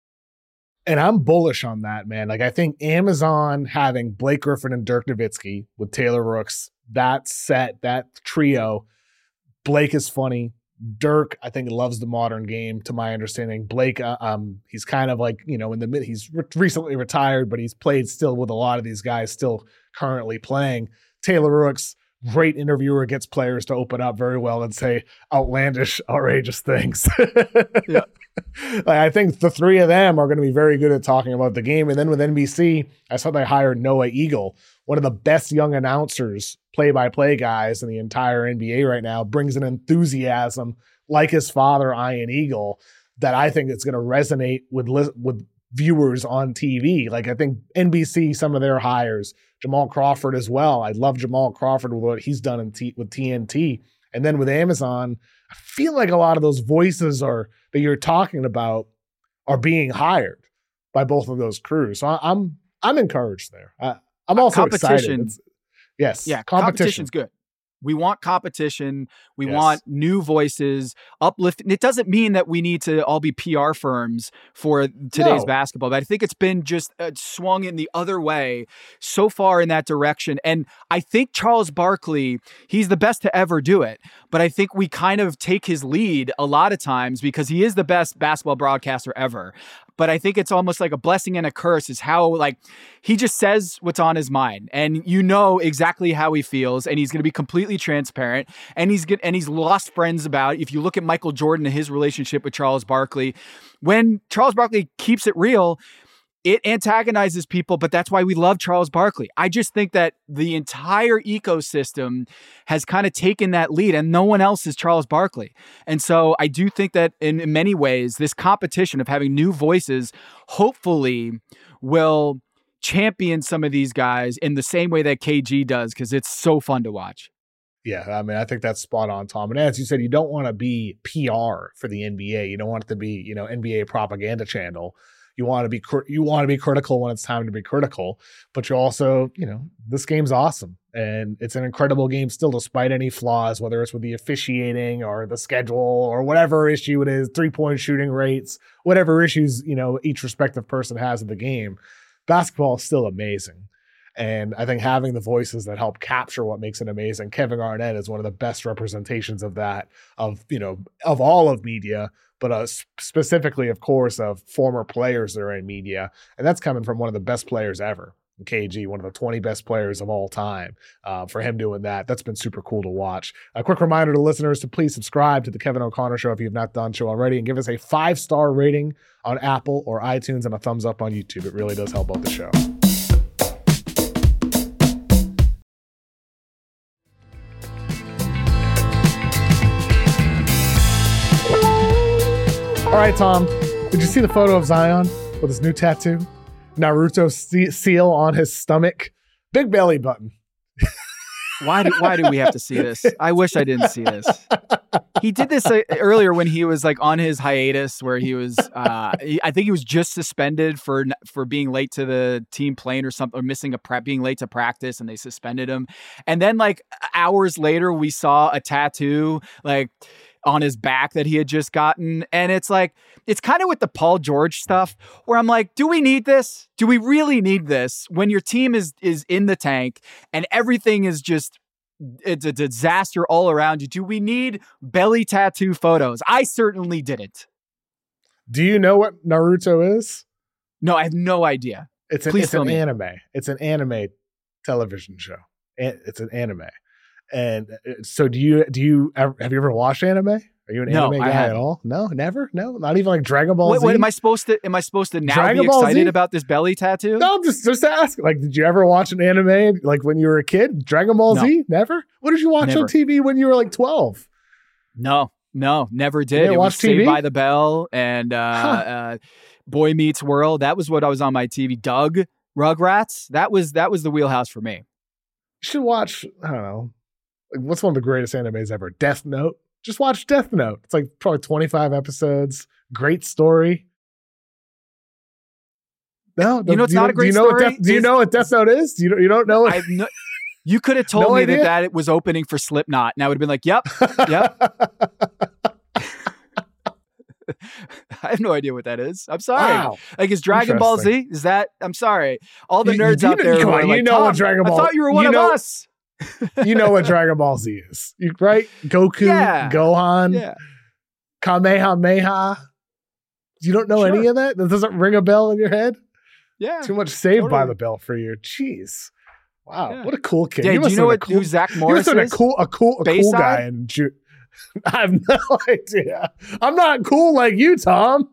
And I'm bullish on that, man. Like, I think Amazon having Blake Griffin and Dirk Nowitzki with Taylor Rooks, that set, that trio, Blake is funny. Dirk, I think, loves the modern game, to my understanding. Blake, uh, um, he's kind of like, you know, in the mid, he's re- recently retired, but he's played still with a lot of these guys still currently playing. Taylor Rooks, great interviewer, gets players to open up very well and say outlandish, outrageous things. Yeah. Like, I think the three of them are going to be very good at talking about the game. And then with N B C, I saw they hired Noah Eagle, one of the best young announcers, play-by-play guys in the entire N B A right now, brings an enthusiasm like his father, Ian Eagle, that I think it's going to resonate with with viewers on T V. Like, I think N B C, some of their hires, Jamal Crawford as well. I love Jamal Crawford with what he's done in T- with T N T. And then with Amazon, I feel like a lot of those voices are that you're talking about are being hired by both of those crews. So I, I'm I'm encouraged there. I, I'm also excited. It's, yes, yeah, competition. competition's good. We want competition. We yes. want new voices, uplifting. It doesn't mean that we need to all be P R firms for today's no. basketball, but I think it's been just uh, swung in the other way so far in that direction. And I think Charles Barkley, he's the best to ever do it. But I think we kind of take his lead a lot of times because he is the best basketball broadcaster ever. But I think it's almost like a blessing and a curse is how, like, he just says what's on his mind, and you know exactly how he feels, and he's going to be completely transparent, and he's get, and he's lost friends about it. If you look at Michael Jordan and his relationship with Charles Barkley, when Charles Barkley keeps it real, it antagonizes people, but that's why we love Charles Barkley. I just think that the entire ecosystem has kind of taken that lead, and no one else is Charles Barkley. And so I do think that in many ways, this competition of having new voices hopefully will champion some of these guys in the same way that K G does, because it's so fun to watch. Yeah, I mean, I think that's spot on, Tom. And as you said, you don't want to be P R for the N B A. You don't want it to be, you know, N B A propaganda channel. You want to be you want to be critical when it's time to be critical, but you also, you know, this game's awesome and it's an incredible game still, despite any flaws, whether it's with the officiating or the schedule or whatever issue it is, three point shooting rates, whatever issues, you know, each respective person has of the game. Basketball is still amazing. And I think having the voices that help capture what makes it amazing, Kevin Garnett is one of the best representations of that, of, you know, of all of media, but uh, specifically, of course, of former players that are in media. And that's coming from one of the best players ever, K G, one of the twenty best players of all time. Uh, for him doing that, that's been super cool to watch. A quick reminder to listeners to please subscribe to the Kevin O'Connor Show if you've not done so already, and give us a five-star rating on Apple or iTunes and a thumbs up on YouTube. It really does help out the show. All right, Tom, did you see the photo of Zion with his new tattoo? Naruto seal on his stomach. Big belly button. Why do, why do we have to see this? I wish I didn't see this. He did this uh, earlier when he was like on his hiatus where he was, uh, he, I think he was just suspended for for being late to the team plane or something, or missing a prep, being late to practice, and they suspended him. And then like hours later, we saw a tattoo like on his back that he had just gotten. And it's like, it's kind of with the Paul George stuff where I'm like, do we need this? Do we really need this when your team is, is in the tank and everything is just, it's a disaster all around you? Do we need belly tattoo photos? I certainly didn't. Do you know what Naruto is? No, I have no idea. It's an, it's an anime. It's an anime television show. It's an anime. And so do you, do you, have you ever watched anime? Are Are you an No, anime I guy haven't. at all? No, never? No? Not even like Dragon Ball What, Z? what am I supposed to? Am I supposed to now Dragon be Ball excited Z? about this belly tattoo? No, I'm just, just asking. Like, did you ever watch an anime like when you were a kid? Dragon Ball No. Z? Never? What did you watch Never. on T V when you were like twelve? No, no, never did. didn't It watch was T V? Saved by the Bell and uh, Huh. uh, Boy Meets World. That was what I was on my T V. Doug, Rugrats. That was that was the wheelhouse for me. You should watch, I don't know, like what's one of the greatest animes ever? Death Note. Just watch Death Note. It's like probably twenty-five episodes. Great story. No, You know, it's do not a do you great know what story. Death, do you It's- know what Death Note is? Do you you don't know it? I've no, you could have told No me idea? that that it was opening for Slipknot, and I would have been like, "Yep, yep." I have no idea what that is. I'm sorry. Wow. Like, is Dragon Ball Z? Is that? I'm sorry. All the You- nerds you out know- there come who on, are you like, know what "Tom, Dragon Ball- I thought you were one you of know- us." You know what Dragon Ball Z is, you, right? Goku, Yeah. Gohan, Yeah. Kamehameha. You don't know Sure. any of that? That doesn't ring a bell in your head? Yeah. Too much Saved by totally. the Bell for you. Jeez. Wow. Yeah. What a cool kid. Yeah, He do must you have know been a what cool, who Zach he must Morris have been a is? cool, a cool, a cool Bayside? guy in Ju- I have no idea. I'm not cool like you, Tom.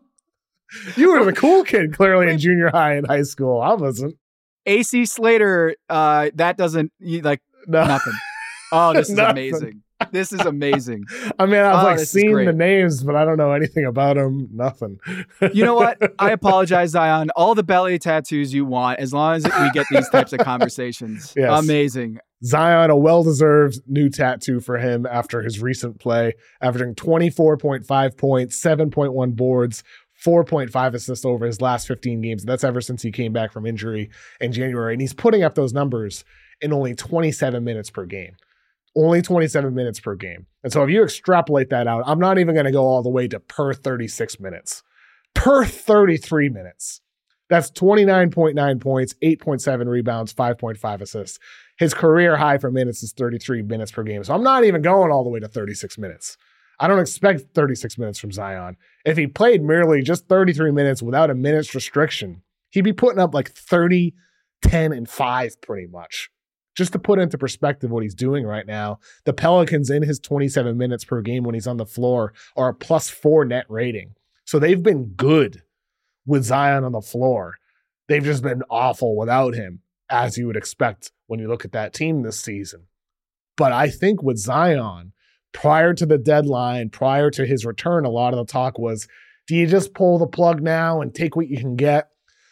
You were the cool kid clearly in junior high and high school. I wasn't. A C Slater, uh, that doesn't you- like No. nothing. Oh, this is Nothing. amazing. This is amazing. I mean, I've Oh, like this is seen great. the names, but I don't know anything about them. Nothing. You know what? I apologize, Zion. All the belly tattoos you want, as long as we get these types of conversations. Yes. Amazing. Zion, a well-deserved new tattoo for him after his recent play, averaging twenty-four point five points, seven point one boards, four point five assists over his last fifteen games. That's ever since he came back from injury in January. And he's putting up those numbers in only twenty-seven minutes per game. Only twenty-seven minutes per game. And so if you extrapolate that out, I'm not even going to go all the way to per thirty-six minutes. Per thirty-three minutes. That's twenty-nine point nine points, eight point seven rebounds, five point five assists. His career high for minutes is thirty-three minutes per game. So I'm not even going all the way to thirty-six minutes. I don't expect thirty-six minutes from Zion. If he played merely just thirty-three minutes without a minute's restriction, he'd be putting up like thirty, ten, and five pretty much. Just to put into perspective what he's doing right now, the Pelicans in his twenty-seven minutes per game when he's on the floor are a plus four net rating. So they've been good with Zion on the floor. They've just been awful without him, as you would expect when you look at that team this season. But I think with Zion, prior to the deadline, prior to his return, a lot of the talk was, do you just pull the plug now and take what you can get?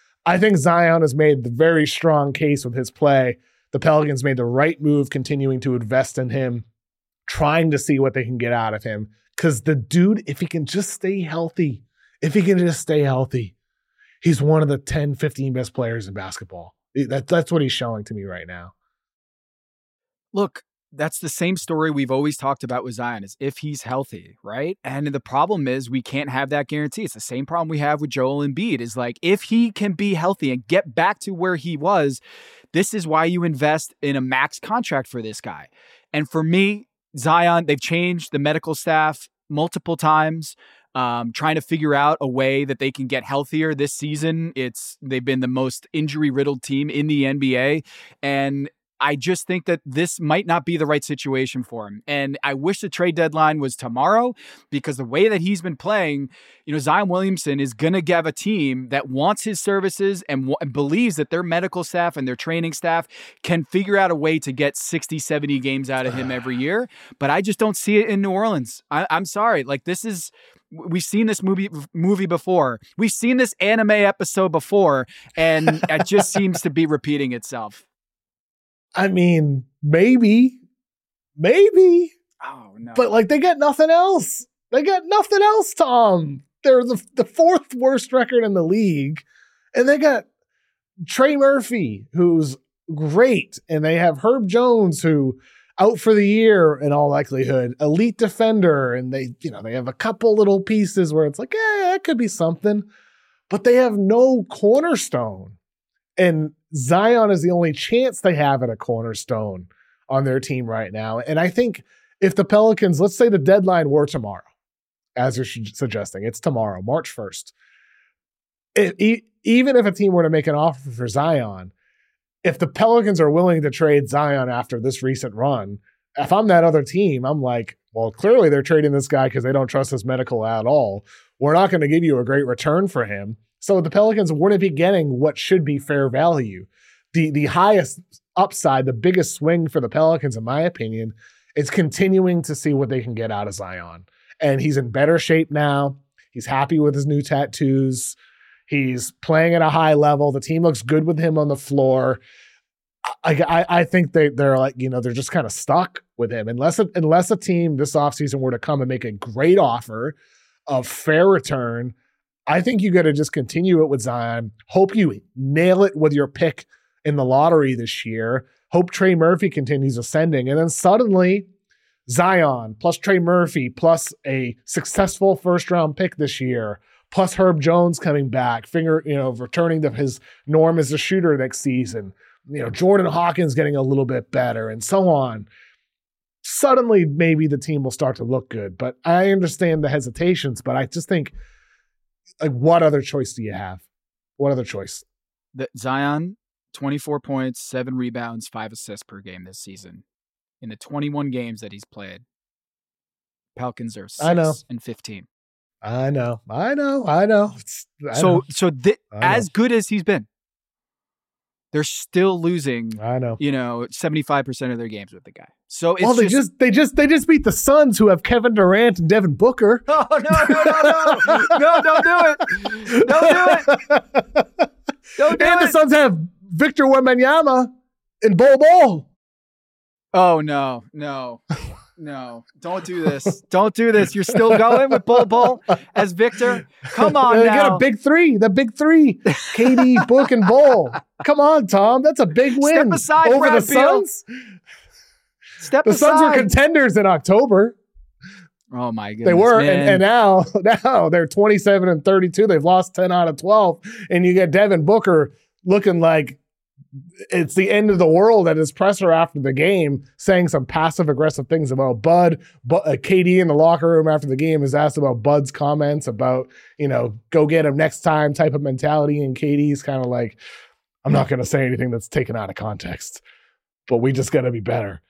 I think Zion has made the very strong case with his play. The Pelicans made the right move, continuing to invest in him, trying to see what they can get out of him. Because the dude, if he can just stay healthy, if he can just stay healthy, he's one of the ten, fifteen best players in basketball. That, that's what he's showing to me right now. Look, that's the same story we've always talked about with Zion, is if he's healthy, right? And the problem is we can't have that guarantee. It's the same problem we have with Joel Embiid, is like, if he can be healthy and get back to where he was, this is why you invest in a max contract for this guy. And for me, Zion, they've changed the medical staff multiple times, um, trying to figure out a way that they can get healthier this season. It's they've been the most injury-riddled team in the N B A. And I just think that this might not be the right situation for him. And I wish the trade deadline was tomorrow, because the way that he's been playing, you know, Zion Williamson is going to have a team that wants his services and, w- and believes that their medical staff and their training staff can figure out a way to get sixty, seventy games out of him every year. But I just don't see it in New Orleans. I, I'm sorry. Like, this is, we've seen this movie movie before. We've seen this anime episode before, and it just seems to be repeating itself. I mean, maybe, maybe, Oh, no. but like they got nothing else. They got nothing else, Tom. They're the, the fourth worst record in the league. And they got Trey Murphy, who's great. And they have Herb Jones, who out for the year in all likelihood, elite defender. And they, you know, they have a couple little pieces where it's like, yeah, that could be something. But they have no cornerstone. And Zion is the only chance they have at a cornerstone on their team right now. And I think if the Pelicans, let's say the deadline were tomorrow, as you're suggesting, it's tomorrow, March first. It, e- even if a team were to make an offer for Zion, if the Pelicans are willing to trade Zion after this recent run if I'm that other team, I'm like, well, clearly they're trading this guy because they don't trust his medical at all. We're not going to give you a great return for him. So the Pelicans wouldn't be getting what should be fair value. The the highest upside, the biggest swing for the Pelicans, in my opinion, is continuing to see what they can get out of Zion. And he's in better shape now. He's happy with his new tattoos. He's playing at a high level. The team looks good with him on the floor. I, I, I think they, they're like, you know, they're just kind of stuck with him. Unless, a, unless a team this offseason were to come and make a great offer of fair return, I think you got to just continue it with Zion. Hope you nail it with your pick in the lottery this year. Hope Trey Murphy continues ascending. And then suddenly Zion plus Trey Murphy plus a successful first round pick this year, plus Herb Jones coming back, finger, you know, returning to his norm as a shooter next season. You know, Jordan Hawkins getting a little bit better and so on. Suddenly, maybe the team will start to look good. But I understand the hesitations, but I just think, like, what other choice do you have? What other choice? The Zion, twenty-four points, seven rebounds, five assists per game this season. In the twenty-one games that he's played, Pelicans are six I know. and fifteen. I know. I know. I know. It's, I so, know. so th- I know. as good as he's been, they're still losing, I know. you know, seventy-five percent of their games with the guy. So it's well, they just, just they just they just beat the Suns, who have Kevin Durant and Devin Booker. Oh no, no, no, no. No, don't do it. Don't do it. Don't do and it. the Suns have Victor Wembanyama and Bol Bol. Oh no, no. No, don't do this. Don't do this. You're still going with Bol Bol as Victor? Come on they now. They got a big three. The big three. K D, Book, and Bol. Come on, Tom. That's a big win. Step aside, over Brad the Suns. Step the aside. Suns were contenders in October. Oh my goodness. They were, man. and, and now, now they're twenty-seven and thirty-two. They've lost ten out of twelve. And you get Devin Booker looking like it's the end of the world at his presser after the game, saying some passive-aggressive things about Bud. But uh, K D in the locker room after the game is asked about Bud's comments about, you know, go get him next time type of mentality. And K D's kind of like, I'm not going to say anything that's taken out of context, but we just got to be better.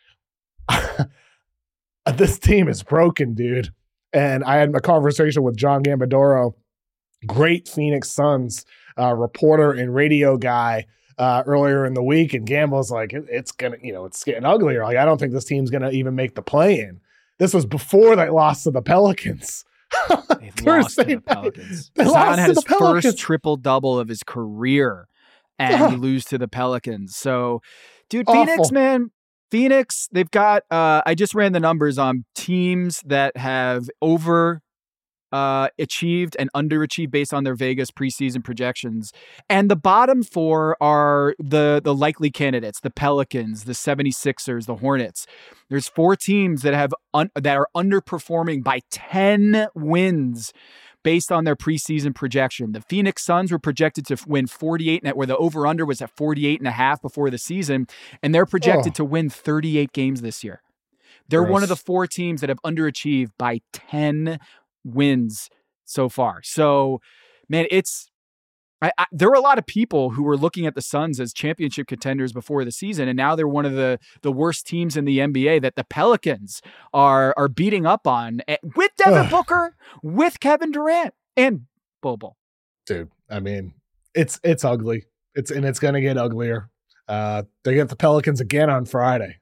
This team is broken, dude. And I had a conversation with John Gambadoro, great Phoenix Suns uh, reporter and radio guy, Uh, earlier in the week, and Gamble's like, it, it's gonna, you know, it's getting uglier. Like, I don't think this team's gonna even make the play-in. This was before they lost to the Pelicans. They've lost to the Pelicans. Zion had his first triple-double of his career, and uh, he lose to the Pelicans. So, dude, awful. Phoenix, man, Phoenix, they've got, uh, I just ran the numbers on teams that have over Uh, achieved and underachieved based on their Vegas preseason projections. And the bottom four are the the likely candidates, the Pelicans, the seventy-sixers, the Hornets. There's four teams that have un- that are underperforming by ten wins based on their preseason projection. The Phoenix Suns were projected to win forty-eight, where the over-under was at forty-eight and a half before the season, and they're projected oh. to win thirty-eight games this year. They're Gross. One of the four teams that have underachieved by ten wins so far. So, man, it's I, I, there were a lot of people who were looking at the Suns as championship contenders before the season, and now they're one of the the worst teams in the N B A that the Pelicans are are beating up on with Devin Ugh. Booker, with Kevin Durant, and Bol Bol. Dude, I mean, it's it's ugly. It's and it's gonna get uglier. Uh, they get the Pelicans again on Friday.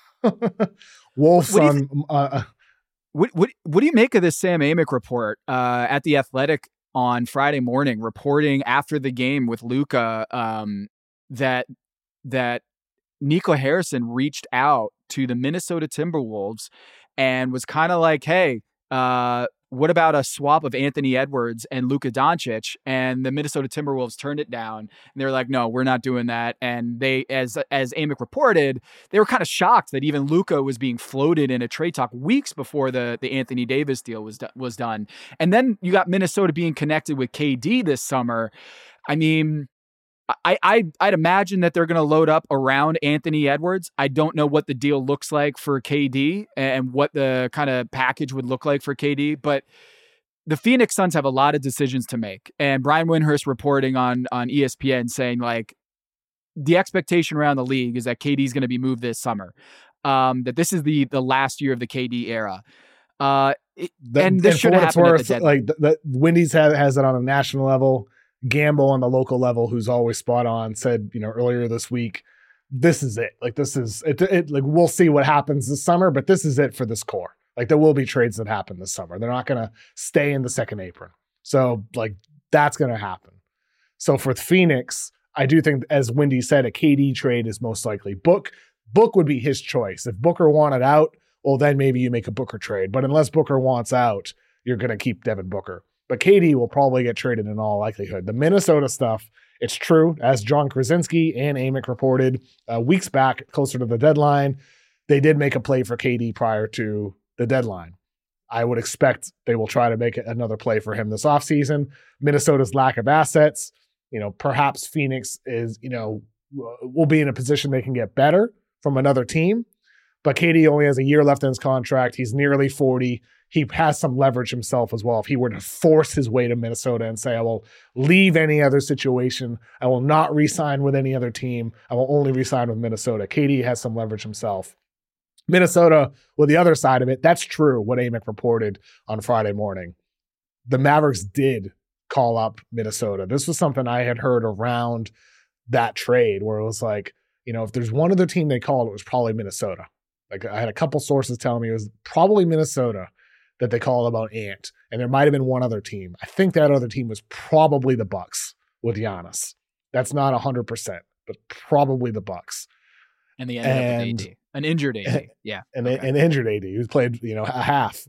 Wolves on. Th- uh, What what what do you make of this Sam Amick report uh, at The Athletic on Friday morning, reporting after the game with Luka um, that that Nico Harrison reached out to the Minnesota Timberwolves and was kind of like, "Hey, uh, what about a swap of Anthony Edwards and Luka Doncic?" And the Minnesota Timberwolves turned it down. And they're like, no, we're not doing that. And they, as as Amick reported, they were kind of shocked that even Luka was being floated in a trade talk weeks before the, the Anthony Davis deal was, was done. And then you got Minnesota being connected with K D this summer. I mean, I, I, I'd imagine that they're going to load up around Anthony Edwards. I don't know what the deal looks like for K D and what the kind of package would look like for K D, but the Phoenix Suns have a lot of decisions to make. And Brian Windhorst reporting on, on E S P N saying, like, the expectation around the league is that K D is going to be moved this summer. um, that this is the the last year of the K D era. Uh, it, the, and this should happen worth, at the like the, the Wendy's has, has it on a national level. Gamble on the local level, who's always spot on, said, you know, earlier this week, this is it. Like, this is it, it. Like, we'll see what happens this summer, but this is it for this core. Like, there will be trades that happen this summer. They're not going to stay in the second apron. So, like, that's going to happen. So for Phoenix, I do think, as Wendy said, a K D trade is most likely. Book Book would be his choice. If Booker wanted out, well, then maybe you make a Booker trade. But unless Booker wants out, you're going to keep Devin Booker. But K D will probably get traded in all likelihood. The Minnesota stuff, it's true, as John Krasinski and Amick reported uh, weeks back, closer to the deadline, they did make a play for K D prior to the deadline. I would expect they will try to make another play for him this offseason. Minnesota's lack of assets, you know, perhaps Phoenix is, you know, will be in a position they can get better from another team. But K D only has a year left in his contract. He's nearly forty. He has some leverage himself as well. If he were to force his way to Minnesota and say, I will leave any other situation, I will not re-sign with any other team, I will only re-sign with Minnesota. K D has some leverage himself. Minnesota, with the other side of it, that's true, what Amick reported on Friday morning. The Mavericks did call up Minnesota. This was something I had heard around that trade where it was like, you know, if there's one other team they called, it was probably Minnesota. Like, I had a couple sources telling me it was probably Minnesota that they called about Ant, and there might have been one other team. I think that other team was probably the Bucks with Giannis. That's not one hundred percent, but probably the Bucks. And they ended and, up with A D. An injured A D, yeah. And okay. an injured A D who's played, you know, a half.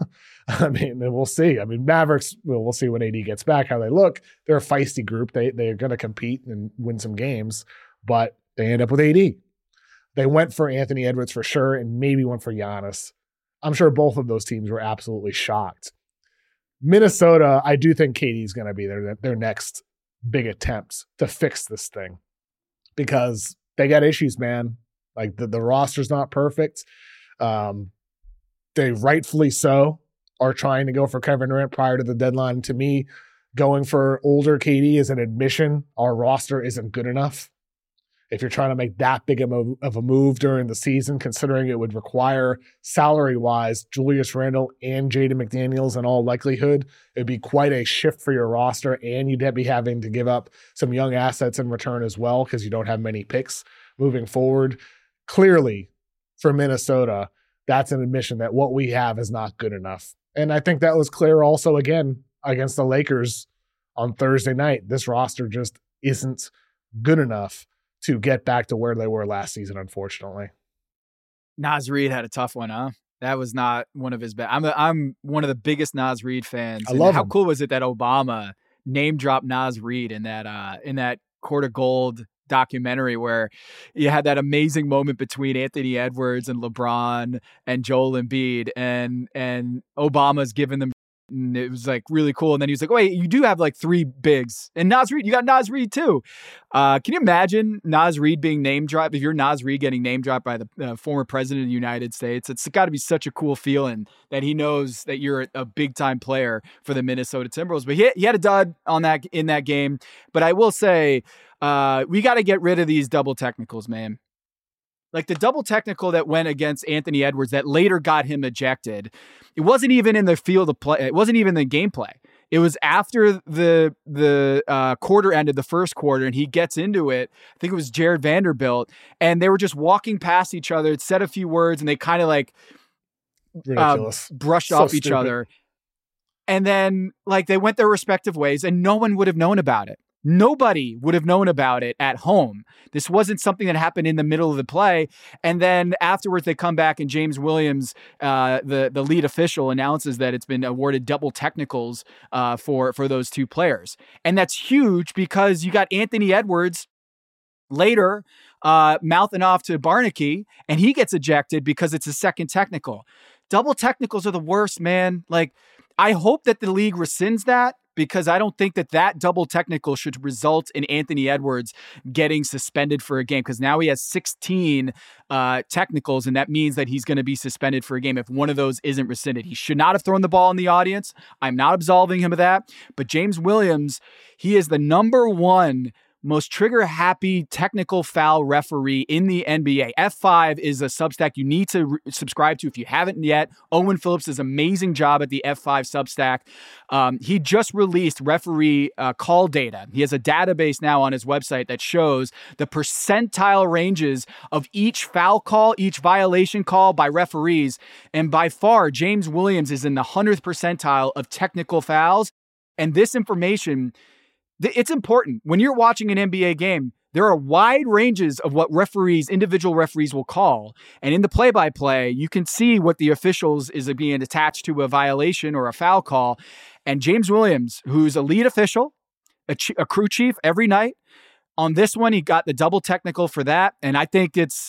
I mean, we'll see. I mean, Mavericks, well, we'll see when A D gets back how they look. They're a feisty group. They, they're going to compete and win some games, but they end up with A D. They went for Anthony Edwards for sure, and maybe went for Giannis. I'm sure both of those teams were absolutely shocked. Minnesota, I do think K D is going to be their, their next big attempt to fix this thing because they got issues, man. Like, the, the roster's not perfect. Um, they rightfully so are trying to go for Kevin Durant prior to the deadline. To me, going for older K D is an admission our roster isn't good enough. If you're trying to make that big of a, of a move during the season, considering it would require salary-wise Julius Randle and Jaden McDaniels in all likelihood, it'd be quite a shift for your roster, and you'd be having to give up some young assets in return as well because you don't have many picks moving forward. Clearly, for Minnesota, that's an admission that what we have is not good enough. And I think that was clear also, again, against the Lakers on Thursday night. This roster just isn't good enough to get back to where they were last season, unfortunately. Naz Reid had a tough one, huh? That was not one of his best. I'm a, I'm one of the biggest Naz Reid fans. I love How him. cool was it that Obama name dropped Naz Reid in that uh, in that Court of Gold documentary where you had that amazing moment between Anthony Edwards and LeBron and Joel Embiid, and and Obama's giving them. And it was like really cool. And then he was like, wait, you do have like three bigs. And Naz Reid, you got Naz Reid too. Uh, can you imagine Naz Reid being name dropped? If you're Naz Reid getting name dropped by the uh, former president of the United States, it's got to be such a cool feeling that he knows that you're a, a big time player for the Minnesota Timberwolves. But he, he had a dud on that in that game. But I will say, uh, we got to get rid of these double technicals, man. Like the double technical that went against Anthony Edwards that later got him ejected. It wasn't even in the field of play. It wasn't even the gameplay. It was after the the uh, quarter ended, the first quarter, and he gets into it. I think it was Jared Vanderbilt, and they were just walking past each other. It said a few words, and they kind of like uh, brushed so off each stupid. other. And then like they went their respective ways, and no one would have known about it. Nobody would have known about it at home. This wasn't something that happened in the middle of the play. And then afterwards, they come back and James Williams, uh, the, the lead official, announces that it's been awarded double technicals uh, for, for those two players. And that's huge because you got Anthony Edwards later uh, mouthing off to Barnaky, and he gets ejected because it's a second technical. Double technicals are the worst, man. Like, I hope that the league rescinds that, because I don't think that that double technical should result in Anthony Edwards getting suspended for a game, because now he has sixteen uh, technicals, and that means that he's going to be suspended for a game if one of those isn't rescinded. He should not have thrown the ball in the audience. I'm not absolving him of that. But James Williams, he is the number one most trigger-happy technical foul referee in the N B A. F five is a Substack you need to re- subscribe to if you haven't yet. Owen Phillips does an amazing job at the F five Substack. Um, he just released referee uh, call data. He has a database now on his website that shows the percentile ranges of each foul call, each violation call by referees. And by far, James Williams is in the hundredth percentile of technical fouls. And this information... It's important. When you're watching an N B A game, there are wide ranges of what referees, individual referees will call. And in the play-by-play, you can see what the officials is being attached to a violation or a foul call. And James Williams, who's a lead official, a, ch- a crew chief every night, on this one, he got the double technical for that. And I think it's,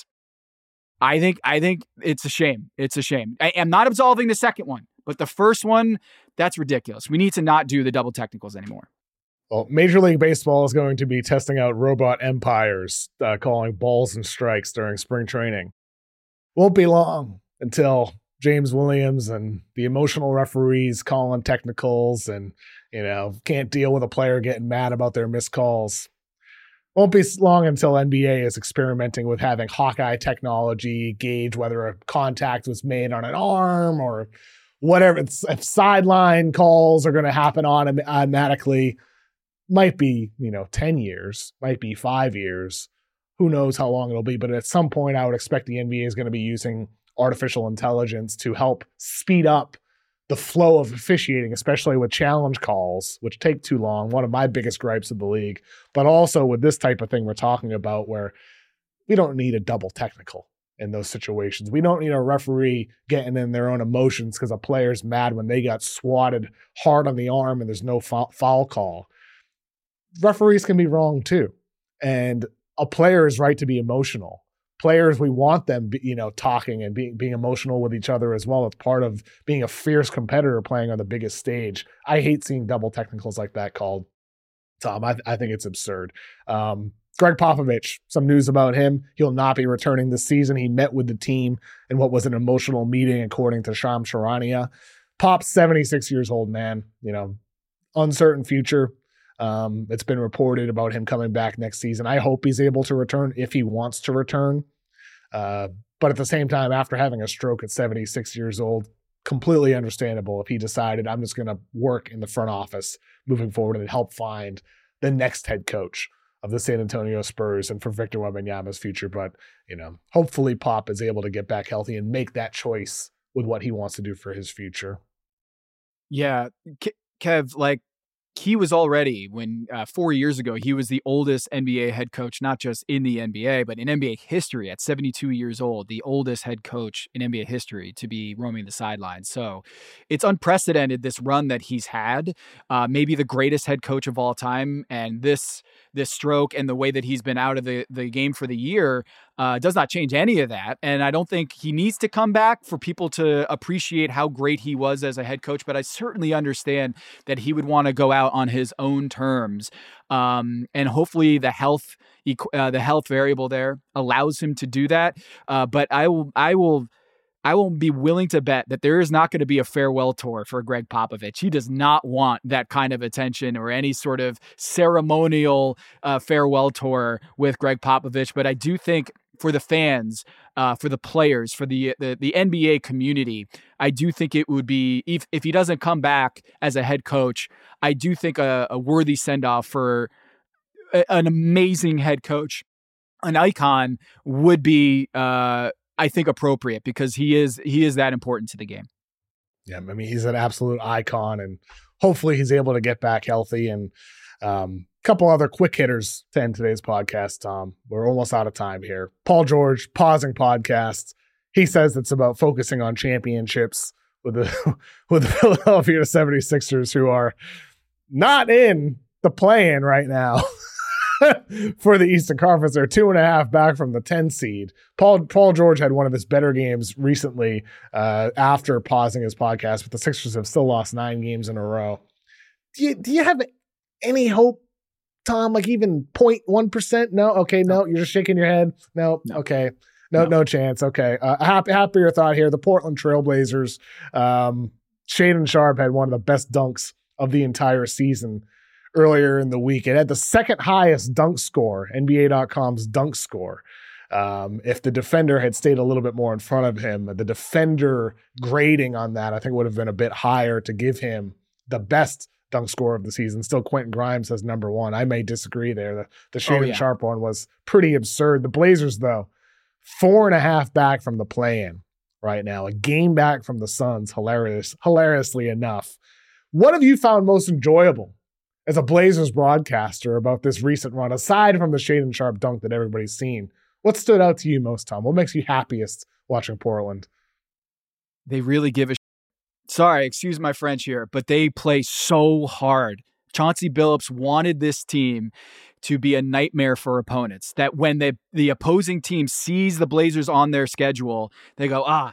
I think, I think it's a shame. It's a shame. I am not absolving the second one, but the first one, that's ridiculous. We need to not do the double technicals anymore. Well, Major League Baseball is going to be testing out robot umpires, uh, calling balls and strikes during spring training. Won't be long until James Williams and the emotional referees calling technicals and, you know, can't deal with a player getting mad about their missed calls. Won't be long until N B A is experimenting with having Hawkeye technology gauge whether a contact was made on an arm or whatever. It's, if sideline calls are going to happen autom- automatically. Might be, you know, ten years, might be five years. Who knows how long it'll be. But at some point, I would expect the N B A is going to be using artificial intelligence to help speed up the flow of officiating, especially with challenge calls, which take too long. One of my biggest gripes of the league. But also with this type of thing we're talking about where we don't need a double technical in those situations. We don't need a referee getting in their own emotions because a player's mad when they got swatted hard on the arm and there's no foul, foul call. Referees can be wrong too. And a player is right to be emotional. Players, we want them, you know, talking and being, being emotional with each other as well. It's part of being a fierce competitor playing on the biggest stage. I hate seeing double technicals like that called, Tom. I, I think it's absurd. Um, Greg Popovich, some news about him. He'll not be returning this season. He met with the team in what was an emotional meeting, according to Shams Charania. Pop's seventy-six years old, man. You know, uncertain future. Um, it's been reported about him coming back next season. I hope he's able to return if he wants to return. Uh, but at the same time, after having a stroke at seventy-six years old, completely understandable if he decided I'm just going to work in the front office moving forward and help find the next head coach of the San Antonio Spurs and for Victor Wembanyama's future. But, you know, hopefully Pop is able to get back healthy and make that choice with what he wants to do for his future. Yeah. Kev, like, he was already, when uh, four years ago, he was the oldest N B A head coach, not just in the N B A, but in N B A history at seventy-two years old, the oldest head coach in N B A history to be roaming the sidelines. So it's unprecedented, this run that he's had, uh, maybe the greatest head coach of all time. And this this stroke and the way that he's been out of the, the game for the year uh, does not change any of that. And I don't think he needs to come back for people to appreciate how great he was as a head coach. But I certainly understand that he would want to go out on his own terms. Um, and hopefully the health, uh, the health variable there allows him to do that. Uh, but I will, I will, I will be willing to bet that there is not going to be a farewell tour for Greg Popovich. He does not want that kind of attention or any sort of ceremonial uh, farewell tour with Greg Popovich. But I do think for the fans, uh, for the players, for the, the the N B A community, I do think it would be, if, if he doesn't come back as a head coach, I do think a, a worthy send-off for a, an amazing head coach, an icon, would be, uh, I think, appropriate because he is he is that important to the game. Yeah, I mean, he's an absolute icon, and hopefully he's able to get back healthy. And um, a couple other quick hitters to end today's podcast, Tom. We're almost out of time here. Paul George, Pausing Podcast. He says it's about focusing on championships with the with the Philadelphia seventy-sixers, who are not in the play-in right now. For the Eastern Conference. They're two and a half back from the ten seed. Paul Paul George had one of his better games recently uh, after pausing his podcast, but the Sixers have still lost nine games in a row. Do you, do you have any hope, Tom? Like even zero point one percent? No? Okay, no. You're just shaking your head? No? no. Okay. No, no, no chance. Okay. Uh, happy, happier thought here. The Portland Trailblazers. Um, Shaedon Sharpe had one of the best dunks of the entire season. earlier in the week. It had the second highest dunk score, N B A dot com's dunk score. Um, if the defender had stayed a little bit more in front of him, the defender grading on that, I think would have been a bit higher to give him the best dunk score of the season. Still, Quentin Grimes has number one. I may disagree there. The, the Shaedon oh, yeah. Sharpe one was pretty absurd. The Blazers, though, four and a half back from the play-in right now, a game back from the Suns, hilarious, hilariously enough. What have you found most enjoyable as a Blazers broadcaster about this recent run, aside from the Shaedon Sharpe dunk that everybody's seen? What stood out to you most, Tom? What makes you happiest watching Portland? They really give a sh- Sorry, excuse my French here, but they play so hard. Chauncey Billups wanted this team to be a nightmare for opponents, that when the, the opposing team sees the Blazers on their schedule, they go, ah,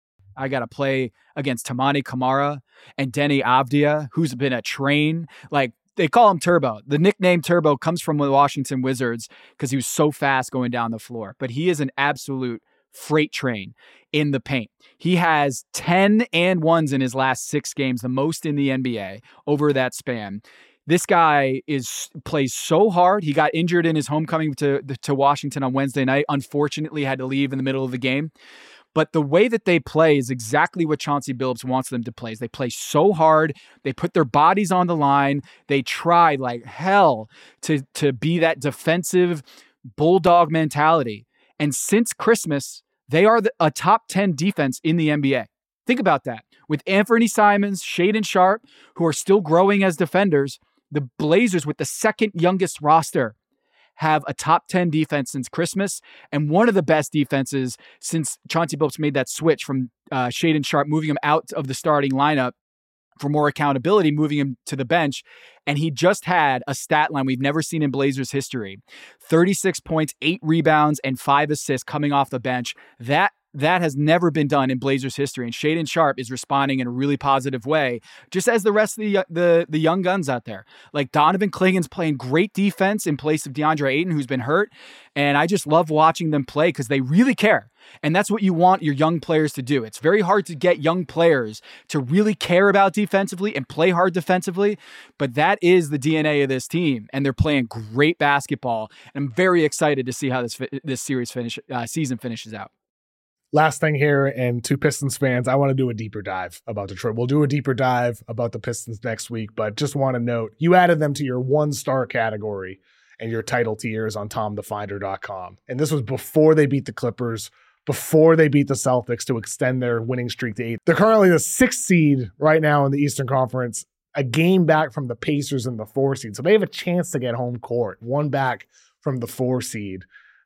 I got to play against Toumani Camara and Deni Avdija, who's been a train. Like, they call him Turbo. The nickname Turbo comes from the Washington Wizards because he was so fast going down the floor. But he is an absolute freight train in the paint. He has ten and ones in his last six games, the most in the N B A over that span. This guy is plays so hard. He got injured in his homecoming to, to Washington on Wednesday night. Unfortunately, had to leave in the middle of the game. But the way that they play is exactly what Chauncey Billups wants them to play. They play so hard. They put their bodies on the line. They try like hell to, to be that defensive bulldog mentality. And since Christmas, they are the, a top ten defense in the N B A. Think about that. With Anthony Simons, Shaedon Sharpe, who are still growing as defenders, the Blazers with the second youngest roster have a top ten defense since Christmas, and one of the best defenses since Chauncey Billups made that switch from uh, Shaedon Sharpe, moving him out of the starting lineup for more accountability, moving him to the bench. And he just had a stat line we've never seen in Blazers history. thirty-six points, eight rebounds, and five assists coming off the bench. That That has never been done in Blazers history, and Shaedon Sharpe is responding in a really positive way, just as the rest of the the, the young guns out there. Like Donovan Clingan's playing great defense in place of DeAndre Ayton, who's been hurt, and I just love watching them play because they really care. And that's what you want your young players to do. It's very hard to get young players to really care about defensively and play hard defensively, but that is the D N A of this team, and they're playing great basketball. And I'm very excited to see how this this series finish uh, season finishes out. Last thing here, and to Pistons fans, I want to do a deeper dive about Detroit. We'll do a deeper dive about the Pistons next week, but just want to note, you added them to your one-star category and your title tiers on tom the finder dot com. And this was before they beat the Clippers, before they beat the Celtics to extend their winning streak to eight. They're currently the sixth seed right now in the Eastern Conference, a game back from the Pacers in the four seed. So they have a chance to get home court, one back from the four seed.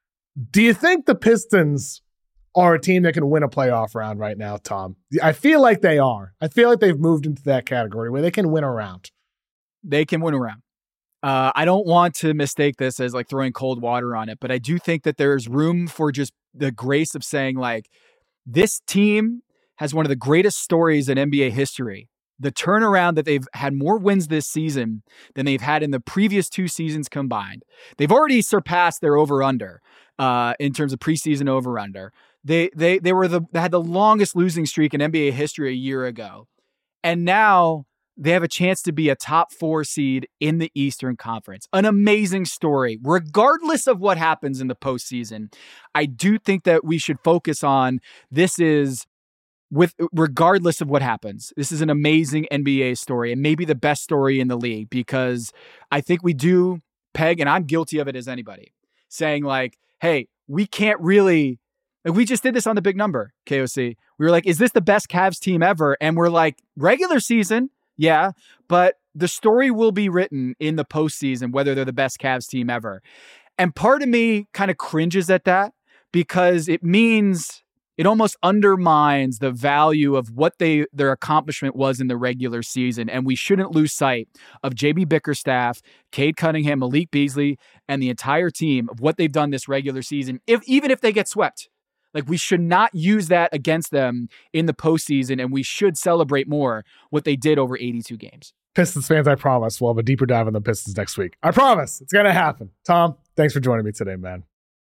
Do you think the Pistons are a team that can win a playoff round right now, Tom? I feel like they are. I feel like they've moved into that category where they can win a round. They can win a round. Uh, I don't want to mistake this as like throwing cold water on it, but I do think that there's room for just the grace of saying like, this team has one of the greatest stories in N B A history. The turnaround that they've had more wins this season than they've had in the previous two seasons combined. They've already surpassed their over-under uh, in terms of preseason over-under. They they they were the they had the longest losing streak in N B A history a year ago. And now they have a chance to be a top four seed in the Eastern Conference. An amazing story. Regardless of what happens in the postseason, I do think that we should focus on this is with regardless of what happens. This is an amazing N B A story and maybe the best story in the league, because I think we do peg, and I'm guilty of it as anybody, saying like, hey, we can't really, like we just did this on the big number, K O C. We were like, is this the best Cavs team ever? And we're like, regular season, yeah, but the story will be written in the postseason, whether they're the best Cavs team ever. And part of me kind of cringes at that because it means it almost undermines the value of what they their accomplishment was in the regular season. And we shouldn't lose sight of J B Bickerstaff, Cade Cunningham, Malik Beasley, and the entire team of what they've done this regular season, if even if they get swept. Like, we should not use that against them in the postseason, and we should celebrate more what they did over eighty-two games. Pistons fans, I promise we'll have a deeper dive on the Pistons next week. I promise. It's going to happen. Tom, thanks for joining me today, man.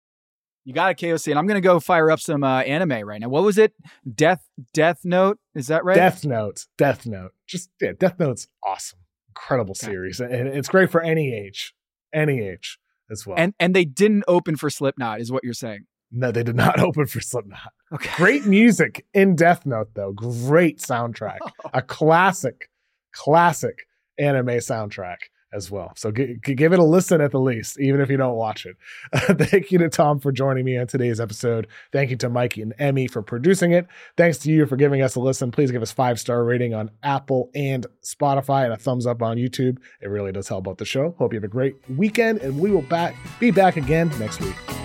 You got it, K O C, and I'm going to go fire up some uh, anime right now. What was it? Death Death Note? Is that right? Death Note. Death Note. Just, yeah, Death Note's awesome. Incredible Okay. series. And it's great for any age, any age as well. And and they didn't open for Slipknot, is what you're saying. No, they did not open for Slipknot. Okay. Great music in Death Note, though. Great soundtrack. A classic, classic anime soundtrack as well. So g- g- give it a listen at the least, even if you don't watch it. Uh, thank you to Tom for joining me on today's episode. Thank you to Mikey and Emmy for producing it. Thanks to you for giving us a listen. Please give us five-star rating on Apple and Spotify and a thumbs up on YouTube. It really does help out the show. Hope you have a great weekend, and we will back be back again next week.